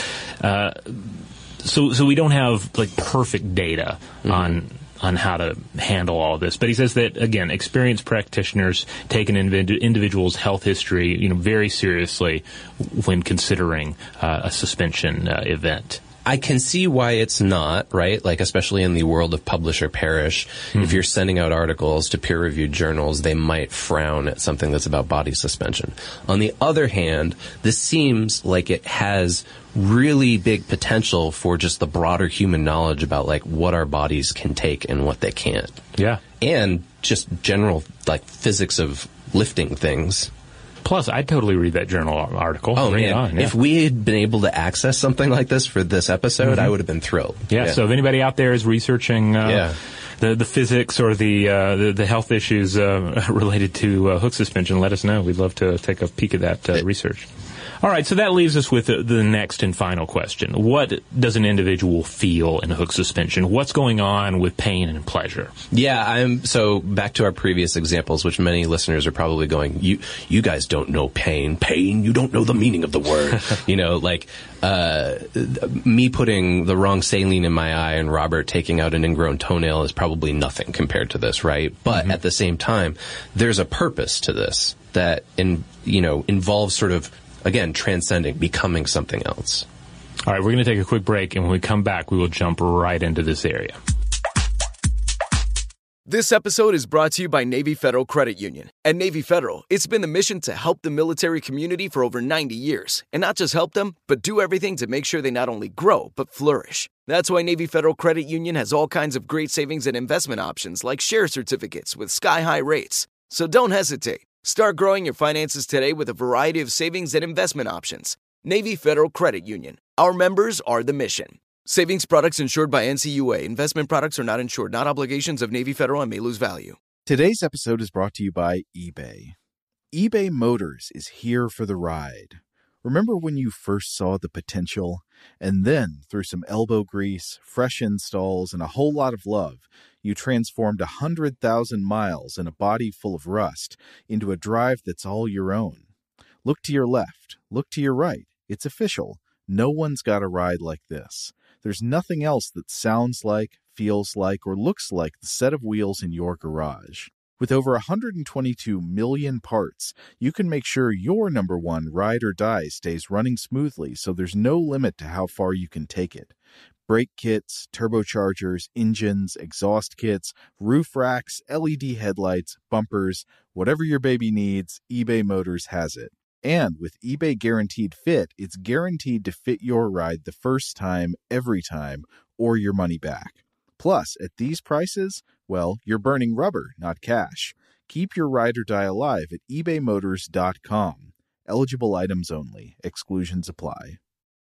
S6: So we don't have like perfect data on how to handle all this. But he says that, again, experienced practitioners take an individual's health history, very seriously when considering a suspension event.
S7: I can see why it's not, right? Like, especially in the world of publish or perish, if you're sending out articles to peer-reviewed journals, they might frown at something that's about body suspension. On the other hand, this seems like it has really big potential for just the broader human knowledge about, like, what our bodies can take and what they can't.
S6: Yeah.
S7: And just general, like, physics of lifting things.
S6: Plus, I'd totally read that journal article.
S7: Oh, man. If we had been able to access something like this for this episode, I would have been thrilled.
S6: Yeah, so if anybody out there is researching the physics or the health issues related to hook suspension, let us know. We'd love to take a peek at that research. All right, so that leaves us with the next and final question. What does an individual feel in hook suspension? What's going on with pain and pleasure?
S7: Yeah, so back to our previous examples, which many listeners are probably going, you guys don't know pain. Pain, you don't know the meaning of the word. Me putting the wrong saline in my eye and Robert taking out an ingrown toenail is probably nothing compared to this, right? But at the same time, there's a purpose to this that involves sort of, again, transcending, becoming something else.
S6: All right, we're going to take a quick break, and when we come back, we will jump right into this area.
S2: This episode is brought to you by Navy Federal Credit Union. At Navy Federal, it's been the mission to help the military community for over 90 years. And not just help them, but do everything to make sure they not only grow, but flourish. That's why Navy Federal Credit Union has all kinds of great savings and investment options like share certificates with sky-high rates. So don't hesitate. Start growing your finances today with a variety of savings and investment options. Navy Federal Credit Union. Our members are the mission. Savings products insured by NCUA. Investment products are not insured, not obligations of Navy Federal and may lose value.
S9: Today's episode is brought to you by eBay. eBay Motors is here for the ride. Remember when you first saw the potential? And then, through some elbow grease, fresh installs, and a whole lot of love, you transformed 100,000 miles and a body full of rust into a drive that's all your own. Look to your left. Look to your right. It's official. No one's got a ride like this. There's nothing else that sounds like, feels like, or looks like the set of wheels in your garage. With over 122 million parts, you can make sure your number one ride or die stays running smoothly so there's no limit to how far you can take it. Brake kits, turbochargers, engines, exhaust kits, roof racks, LED headlights, bumpers, whatever your baby needs, eBay Motors has it. And with eBay Guaranteed Fit, it's guaranteed to fit your ride the first time, every time, or your money back. Plus, at these prices, well, you're burning rubber, not cash. Keep your ride or die alive at ebaymotors.com. Eligible items only. Exclusions apply.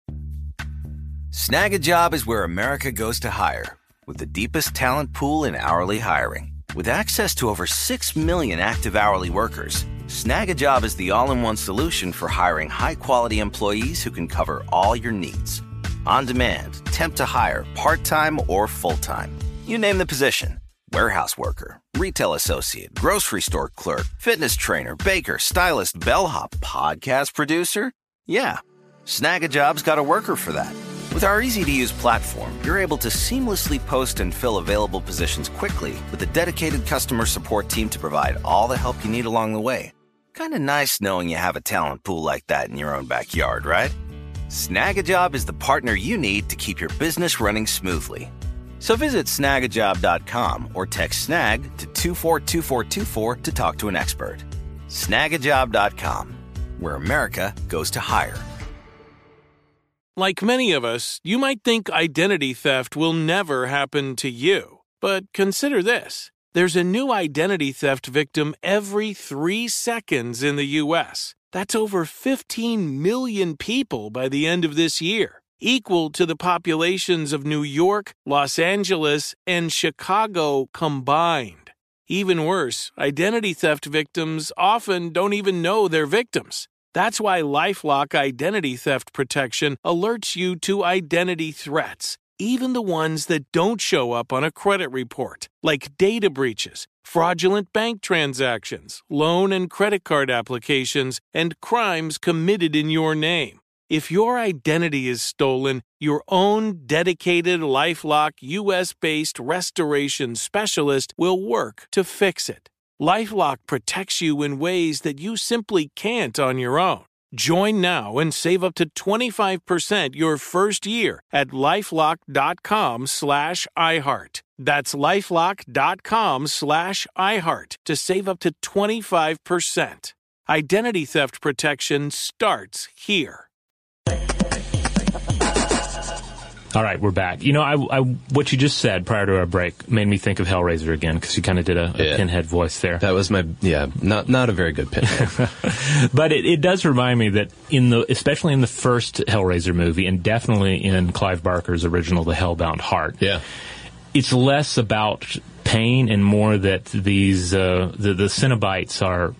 S10: Snag a Job is where America goes to hire, with the deepest talent pool in hourly hiring. With access to over 6 million active hourly workers, Snag a Job is the all-in-one solution for hiring high-quality employees who can cover all your needs. On demand, temp to hire, part-time or full-time. You name the position. Warehouse worker, retail associate, grocery store clerk, fitness trainer, baker, stylist, bellhop, podcast producer. Yeah, Snag a Job's got a worker for that. With our easy-to-use platform, you're able to seamlessly post and fill available positions quickly with a dedicated customer support team to provide all the help you need along the way. Kind of nice knowing you have a talent pool like that in your own backyard, right? Snag a Job is the partner you need to keep your business running smoothly. So visit snagajob.com or text snag to 242424 to talk to an expert. Snagajob.com, where America goes to hire.
S11: Like many of us, you might think identity theft will never happen to you. But consider this. There's a new identity theft victim every 3 seconds in the U.S. That's over 15 million people by the end of this year, equal to the populations of New York, Los Angeles, and Chicago combined. Even worse, identity theft victims often don't even know they're victims. That's why LifeLock Identity Theft Protection alerts you to identity threats, even the ones that don't show up on a credit report, like data breaches, fraudulent bank transactions, loan and credit card applications, and crimes committed in your name. If your identity is stolen, your own dedicated LifeLock U.S.-based restoration specialist will work to fix it. LifeLock protects you in ways that you simply can't on your own. Join now and save up to 25% your first year at LifeLock.com/iHeart. That's LifeLock.com/iHeart to save up to 25%. Identity theft protection starts here.
S6: All right, we're back. You know, I what you just said prior to our break made me think of Hellraiser again, because you kind of did a Pinhead voice there.
S7: That was not a very good Pinhead.
S6: But it does remind me that especially in the first Hellraiser movie, and definitely in Clive Barker's original, The Hellbound Heart, it's less about pain and more that these the Cenobites are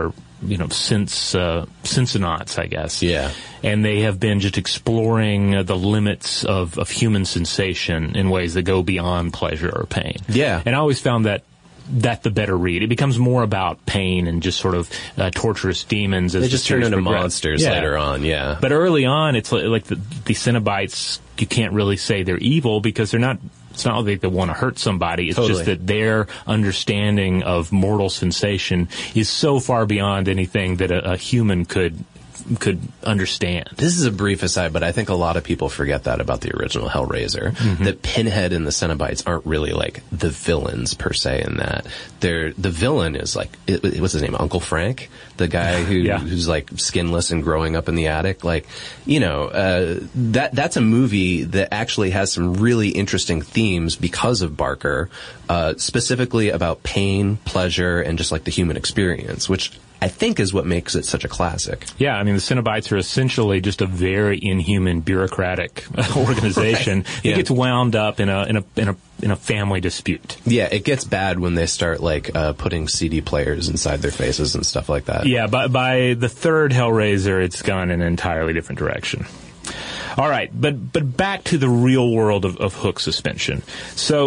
S6: Cincinnauts, I guess. Yeah. And they have been just exploring the limits of human sensation in ways that go beyond pleasure or pain. Yeah. And I always found that the better read. It becomes more about pain and just sort of torturous demons. As
S7: they just turn into monsters later on, yeah.
S6: But early on, it's like the Cenobites, you can't really say they're evil because they're not. It's not like they want to hurt somebody. It's just that their understanding of mortal sensation is so far beyond anything that a human could understand.
S7: This is a brief aside, but I think a lot of people forget that about the original Hellraiser. Mm-hmm. That Pinhead and the Cenobites aren't really like the villains per se in that. The villain is like, what's his name? Uncle Frank? The guy who's like skinless and growing up in the attic. Like, that's a movie that actually has some really interesting themes because of Barker, specifically about pain, pleasure, and just like the human experience, which I think is what makes it such a classic.
S6: Yeah, I mean, the Cenobites are essentially just a very inhuman bureaucratic organization. Right. It gets wound up in a family dispute.
S7: Yeah, it gets bad when they start like putting CD players inside their faces and stuff like that.
S6: Yeah, by the third Hellraiser, it's gone in an entirely different direction. All right, but back to the real world of hook suspension. So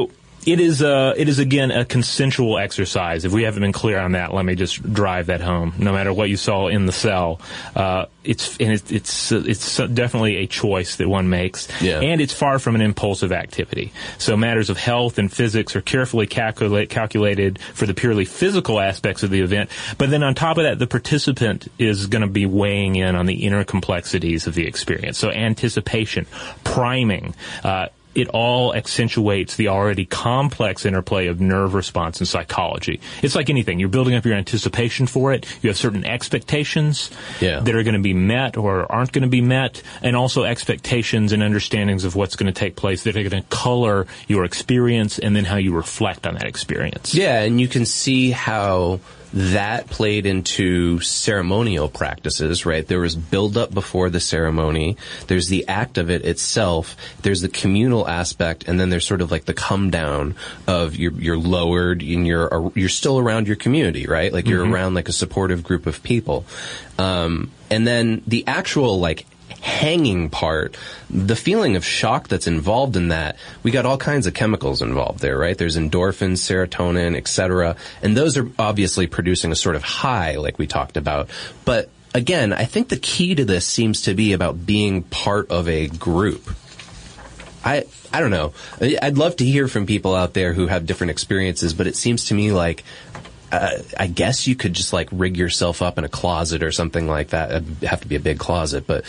S6: It is again a consensual exercise. If we haven't been clear on that, let me just drive that home. No matter what you saw in the cell, it's definitely a choice that one makes, and it's far from an impulsive activity. So matters of health and physics are carefully calculated for the purely physical aspects of the event. But then on top of that, the participant is going to be weighing in on the inner complexities of the experience. So anticipation, priming. It all accentuates the already complex interplay of nerve response and psychology. It's like anything. You're building up your anticipation for it. You have certain expectations that are going to be met or aren't going to be met, and also expectations and understandings of what's going to take place that are going to color your experience and then how you reflect on that experience.
S7: Yeah, and you can see how that played into ceremonial practices, right? There was build-up before the ceremony. There's the act of it itself. There's the communal aspect, and then there's sort of like the come-down of you're lowered and you're still around your community, right? Like you're around like a supportive group of people. And then the actual like hanging part, the feeling of shock that's involved in that, we got all kinds of chemicals involved there, right? There's endorphins, serotonin, etc. And those are obviously producing a sort of high, like we talked about. But again, I think the key to this seems to be about being part of a group. I don't know. I'd love to hear from people out there who have different experiences, but it seems to me like I guess you could just like rig yourself up in a closet or something like that. It'd have to be a big closet, but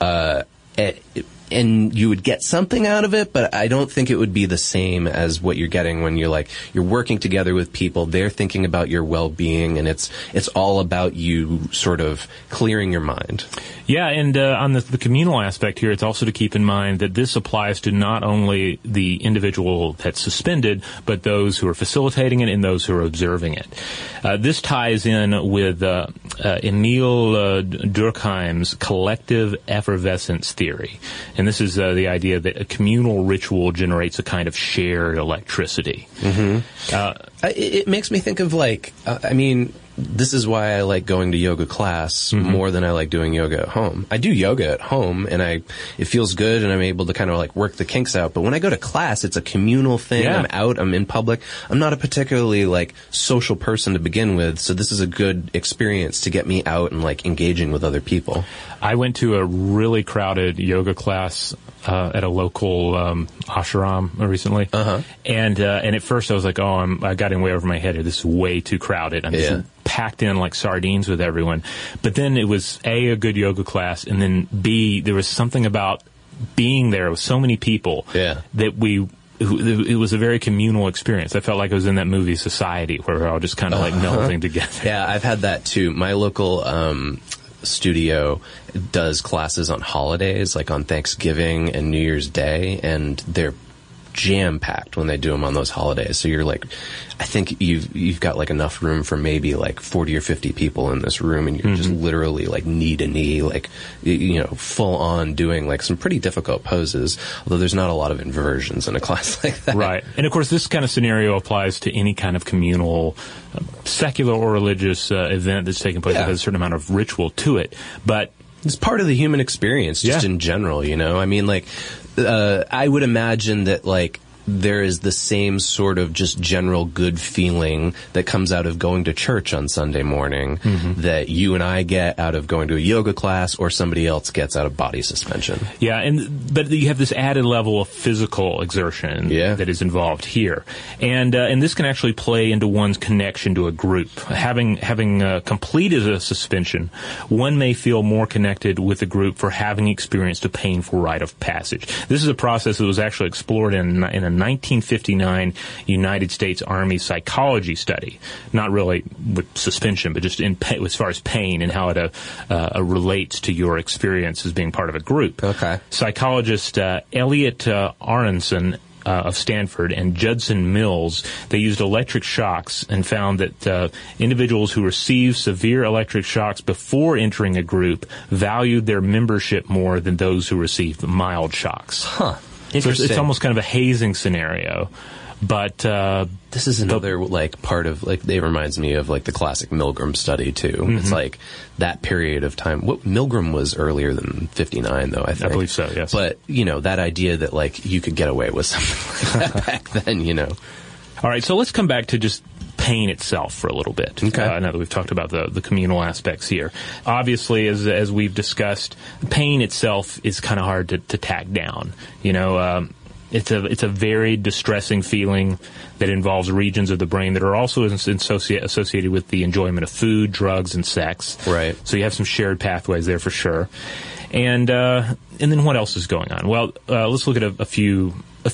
S7: and you would get something out of it, but I don't think it would be the same as what you're getting when you're working together with people. They're thinking about your well-being, and it's all about you sort of clearing your mind.
S6: Yeah, and on the communal aspect here, it's also to keep in mind that this applies to not only the individual that's suspended, but those who are facilitating it and those who are observing it. This ties in with Emile Durkheim's collective effervescence theory. And this is the idea that a communal ritual generates a kind of shared electricity.
S7: It makes me think of this is why I like going to yoga class more than I like doing yoga at home. I do yoga at home, and it feels good, and I'm able to kind of like work the kinks out. But when I go to class, it's a communal thing. Yeah. I'm out, I'm in public. I'm not a particularly like social person to begin with, so this is a good experience to get me out and like engaging with other people.
S6: I went to a really crowded yoga class at a local ashram recently, and at first I was like, I got in way over my head here. This is way too crowded. I'm just packed in like sardines with everyone. But then it was a good yoga class, and then B, there was something about being there with so many people that it was a very communal experience. I felt like I was in that movie Society, where we're all just kind of like melding together.
S7: Yeah, I've had that too. My local studio does classes on holidays, like on Thanksgiving and New Year's Day, and they're jam-packed when they do them on those holidays. So you're like, I think you've got like enough room for maybe like 40 or 50 people in this room, and you're just literally like knee to knee, like, full on doing like some pretty difficult poses, although there's not a lot of inversions in a class like that.
S6: Right. And of course this kind of scenario applies to any kind of communal, secular or religious event that's taking place that has a certain amount of ritual to it. But
S7: it's part of the human experience, just in general, I mean, like, I would imagine that, like, there is the same sort of just general good feeling that comes out of going to church on Sunday morning that you and I get out of going to a yoga class, or somebody else gets out of body suspension.
S6: Yeah, but you have this added level of physical exertion that is involved here. And this can actually play into one's connection to a group. Having completed a suspension, one may feel more connected with the group for having experienced a painful rite of passage. This is a process that was actually explored in a 1959 United States Army psychology study. Not really with suspension, but just as far as pain and how it relates to your experience as being part of a group.
S7: Okay.
S6: Psychologist Elliot Aronson of Stanford and Judson Mills, they used electric shocks and found that individuals who received severe electric shocks before entering a group valued their membership more than those who received mild shocks.
S7: Huh.
S6: So it's almost kind of a hazing scenario. But
S7: this is another like part of like it reminds me of like the classic Milgram study too. It's like that period of time. Milgram was earlier than 59 though, I think.
S6: I believe so, yes.
S7: But that idea that like you could get away with something like that back then,
S6: All right, so let's come back to just pain itself for a little bit.
S7: Okay.
S6: Now that we've talked about the communal aspects here. Obviously, as we've discussed, pain itself is kind of hard to tack down. It's a very distressing feeling that involves regions of the brain that are also associated with the enjoyment of food, drugs, and sex.
S7: Right.
S6: So you have some shared pathways there for sure. And then what else is going on? Well, let's look at a few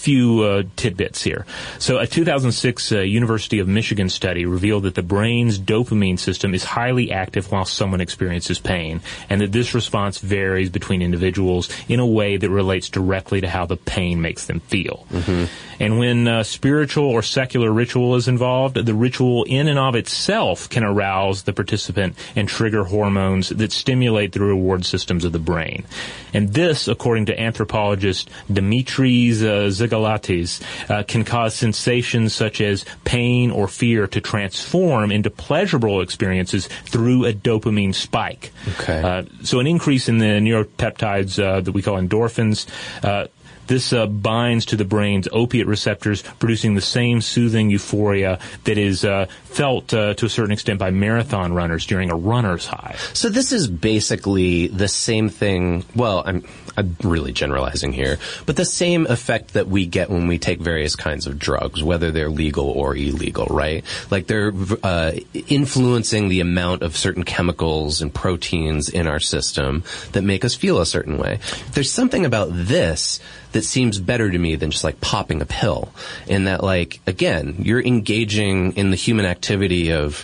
S6: tidbits here. So a 2006 University of Michigan study revealed that the brain's dopamine system is highly active while someone experiences pain, and that this response varies between individuals in a way that relates directly to how the pain makes them feel. Mm-hmm. And when spiritual or secular ritual is involved, the ritual in and of itself can arouse the participant and trigger hormones that stimulate the reward systems of the brain. And this, according to anthropologist Dimitris Xygalatas, can cause sensations such as pain or fear to transform into pleasurable experiences through a dopamine spike.
S7: Okay.
S6: So an increase in the neuropeptides that we call endorphins, this binds to the brain's opiate receptors, producing the same soothing euphoria that is felt to a certain extent by marathon runners during a runner's high.
S7: So this is basically the same thing. Well, I'm really generalizing here, but the same effect that we get when we take various kinds of drugs, whether they're legal or illegal, right? Like they're influencing the amount of certain chemicals and proteins in our system that make us feel a certain way. There's something about this that seems better to me than just like popping a pill, in that, like, again, you're engaging in the human activity of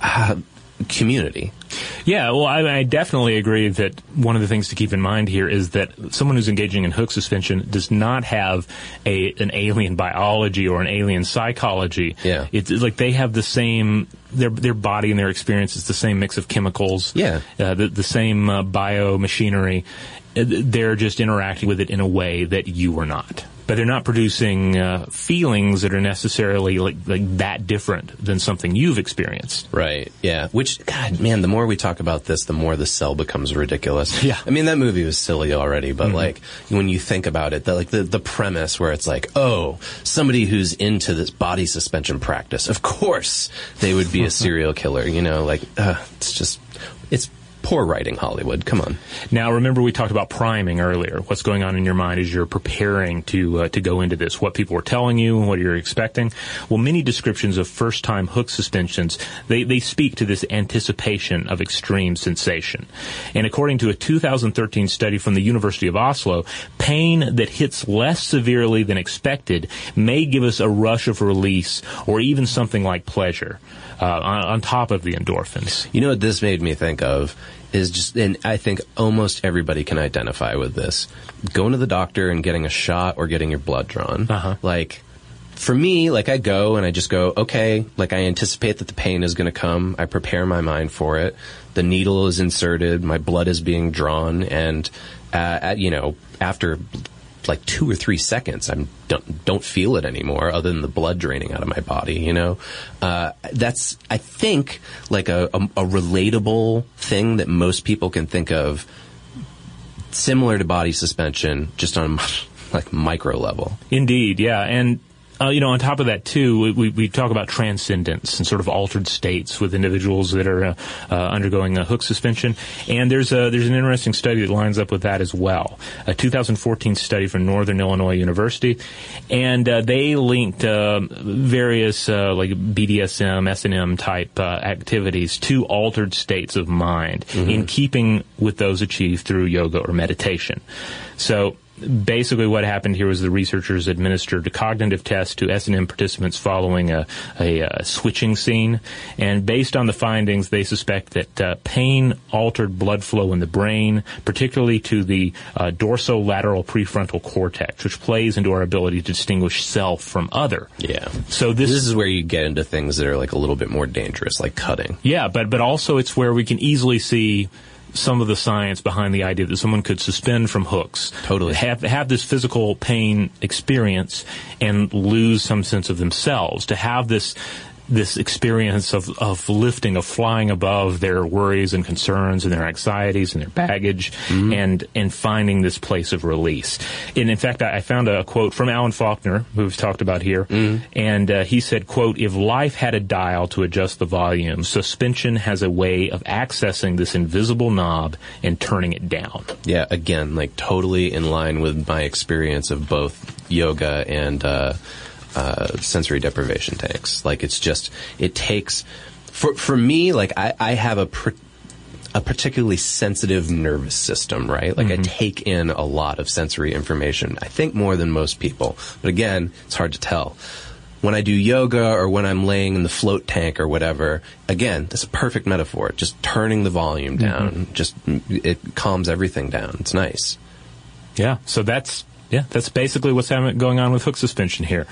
S7: community.
S6: Yeah, well, I definitely agree that one of the things to keep in mind here is that someone who's engaging in hook suspension does not have an alien biology or an alien psychology.
S7: Yeah.
S6: It's like they have the same, their body and their experience is the same mix of chemicals.
S7: Yeah.
S6: The same biomachinery. They're just interacting with it in a way that you are not. But they're not producing feelings that are necessarily like that different than something you've experienced.
S7: Right, yeah. Which, God, man, the more we talk about this, the more the cell becomes ridiculous.
S6: Yeah.
S7: I mean, that movie was silly already, but like, when you think about it, the premise where it's like, oh, somebody who's into this body suspension practice, of course they would be a serial killer, it's poor writing, Hollywood. Come on.
S6: Now, remember we talked about priming earlier. What's going on in your mind as you're preparing to go into this? What people are telling you, what you're expecting? Well, many descriptions of first-time hook suspensions, they speak to this anticipation of extreme sensation. And according to a 2013 study from the University of Oslo, pain that hits less severely than expected may give us a rush of release or even something like pleasure on top of the endorphins.
S7: You know what this made me think of? Is just, and I think almost everybody can identify with this, going to the doctor and getting a shot or getting your blood drawn.
S6: Uh-huh.
S7: Like, for me, like, I go and I just go, okay, like, I anticipate that the pain is going to come. I prepare my mind for it. The needle is inserted. My blood is being drawn. And, after like 2 or 3 seconds, I don't feel it anymore, other than the blood draining out of my body. That's, I think, like a relatable thing that most people can think of, similar to body suspension, just on like micro level.
S6: Indeed, yeah, and. On top of that, too, we talk about transcendence and sort of altered states with individuals that are undergoing a hook suspension. And there's an interesting study that lines up with that as well. A 2014 study from Northern Illinois University. And they linked various like BDSM, S&M type activities to altered states of mind in keeping with those achieved through yoga or meditation. So basically what happened here was the researchers administered a cognitive test to S&M participants following a switching scene. And based on the findings, they suspect that pain altered blood flow in the brain, particularly to the dorsolateral prefrontal cortex, which plays into our ability to distinguish self from other.
S7: Yeah.
S6: So this
S7: is where you get into things that are like a little bit more dangerous, like cutting.
S6: Yeah, but also it's where we can easily see some of the science behind the idea that someone could suspend from hooks,
S7: totally
S6: have this physical pain experience and lose some sense of themselves, to have this this experience of lifting, of flying above their worries and concerns and their anxieties and their baggage, and finding this place of release. And in fact, I found a quote from Alan Faulkner, who we've talked about here, and he said, quote, "If life had a dial to adjust the volume, suspension has a way of accessing this invisible knob and turning it down."
S7: Yeah, again, like totally in line with my experience of both yoga and sensory deprivation tanks. Like it takes, for me, like I have a particularly sensitive nervous system, right? Like I take in a lot of sensory information, I think more than most people. But again, it's hard to tell. When I do yoga or when I'm laying in the float tank or whatever, again, that's a perfect metaphor. Just turning the volume down, it calms everything down. It's nice.
S6: Yeah, so that's basically what's going on with hook suspension here.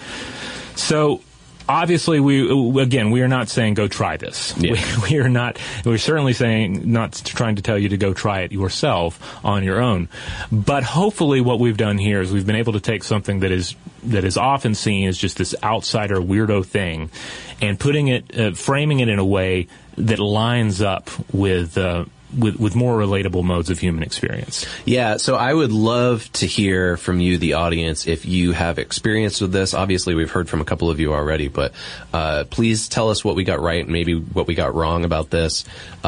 S6: So obviously, we are not saying go try this. Yeah. We're certainly saying not trying to tell you to go try it yourself on your own. But hopefully what we've done here is we've been able to take something that is often seen as just this outsider weirdo thing and framing it in a way that lines up with more relatable modes of human experience.
S7: Yeah, so I would love to hear from you, the audience, if you have experience with this. Obviously, we've heard from a couple of you already, but please tell us what we got right and maybe what we got wrong about this.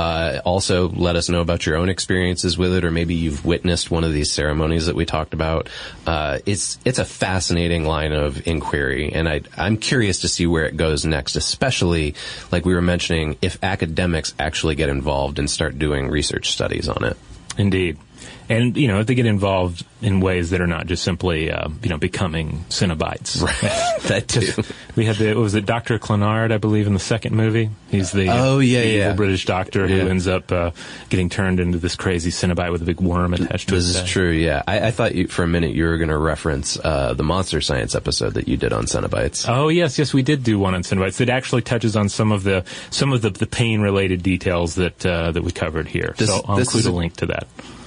S7: Also, let us know about your own experiences with it, or maybe you've witnessed one of these ceremonies that we talked about. It's a fascinating line of inquiry, and I'm curious to see where it goes next, especially, like we were mentioning, if academics actually get involved and start doing research studies on it.
S6: Indeed. And, if they get involved in ways that are not just simply, becoming Cenobites.
S7: Right. That too.
S6: We had was it Dr. Clenard, I believe, in the second movie? He's the evil British doctor who ends up getting turned into this crazy Cenobite with a big worm attached to his head.
S7: This is true, yeah. I thought for a minute you were going to reference the Monster Science episode that you did on Cenobites.
S6: Oh, yes, we did do one on Cenobites. It actually touches on some of the pain-related details that we covered here. So I'll include a link to that.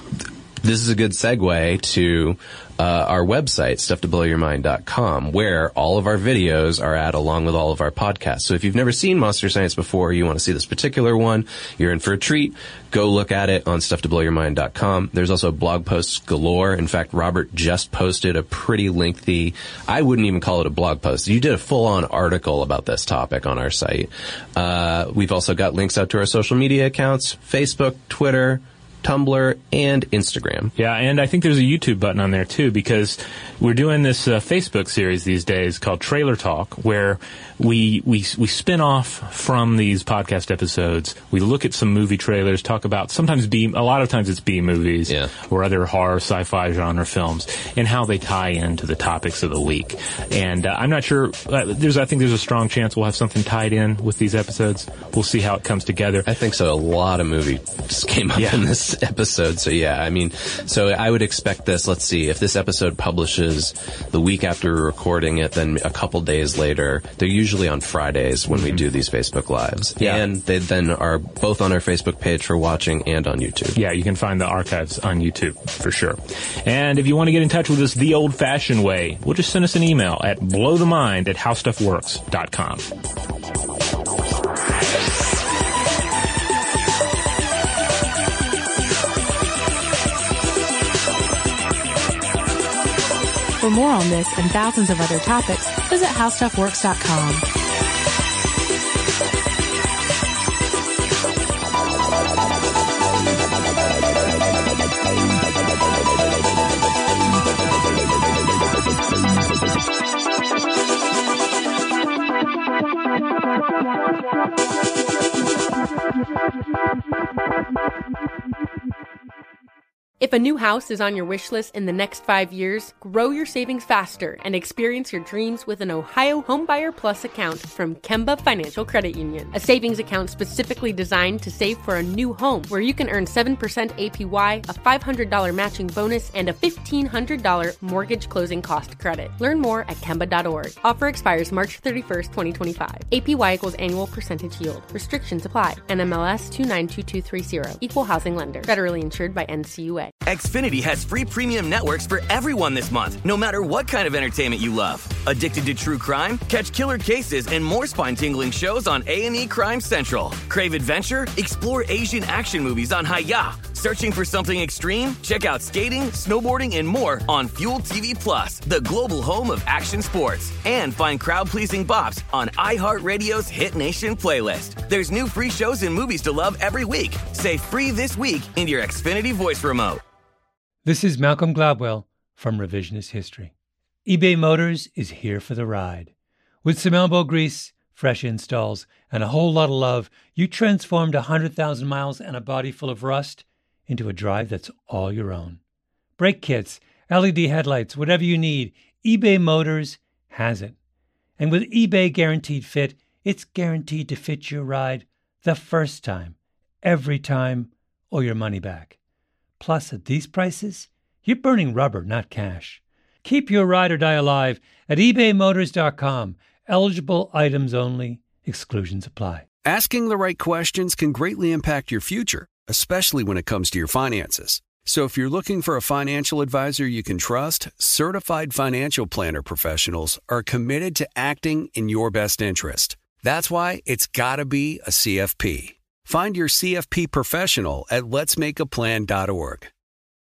S7: This is a good segue to our website, StuffToBlowYourMind.com, where all of our videos are at, along with all of our podcasts. So if you've never seen Monster Science before, you want to see this particular one, you're in for a treat. Go look at it on StuffToBlowYourMind.com. There's also blog posts galore. In fact, Robert just posted a pretty lengthy, I wouldn't even call it a blog post. You did a full-on article about this topic on our site. We've also got links out to our social media accounts, Facebook, Twitter, Tumblr, and Instagram.
S6: Yeah, and I think there's a YouTube button on there, too, because we're doing this Facebook series these days called Trailer Talk, where we spin off from these podcast episodes. We look at some movie trailers, talk about a lot of times it's B movies or other horror, sci-fi genre films, and how they tie into the topics of the week. And I'm not sure, I think there's a strong chance we'll have something tied in with these episodes. We'll see how it comes together.
S7: I think so. A lot of movies just came up in this episode. So so I would expect this. Let's see, if this episode publishes the week after we're recording it, then a couple days later. They're usually on Fridays when we do these Facebook Lives. Yeah. And they then are both on our Facebook page for watching and on YouTube.
S6: Yeah, you can find the archives on YouTube for sure. And if you want to get in touch with us the old-fashioned way, we'll just send us an email at blowthemind@howstuffworks.com.
S5: For more on this and thousands of other topics, visit howstuffworks.com.
S12: If a new house is on your wish list in the next 5 years, grow your savings faster and experience your dreams with an Ohio Homebuyer Plus account from Kemba Financial Credit Union. A savings account specifically designed to save for a new home, where you can earn 7% APY, a $500 matching bonus, and a $1,500 mortgage closing cost credit. Learn more at Kemba.org. Offer expires March 31st, 2025. APY equals annual percentage yield. Restrictions apply. NMLS 292230. Equal housing lender. Federally insured by NCUA. way.
S3: Xfinity has free premium networks for everyone this month, no matter what kind of entertainment you love. Addicted to true crime? Catch killer cases and more spine-tingling shows on A&E Crime Central. Crave adventure? Explore Asian action movies on Hi-YAH. Searching for something extreme? Check out skating, snowboarding, and more on Fuel TV Plus, the global home of action sports. And find crowd-pleasing bops on iHeartRadio's Hit Nation playlist. There's new free shows and movies to love every week. Say free this week in your Xfinity voice remote.
S13: This is Malcolm Gladwell from Revisionist History. eBay Motors is here for the ride. With some elbow grease, fresh installs, and a whole lot of love, you transformed 100,000 miles and a body full of rust into a drive that's all your own. Brake kits, LED headlights, whatever you need, eBay Motors has it. And with eBay Guaranteed Fit, it's guaranteed to fit your ride the first time, every time, or your money back. Plus, at these prices, you're burning rubber, not cash. Keep your ride or die alive at ebaymotors.com. Eligible items only. Exclusions apply.
S14: Asking the right questions can greatly impact your future, especially when it comes to your finances. So if you're looking for a financial advisor you can trust, certified financial planner professionals are committed to acting in your best interest. That's why it's got to be a CFP. Find your CFP professional at letsmakeaplan.org.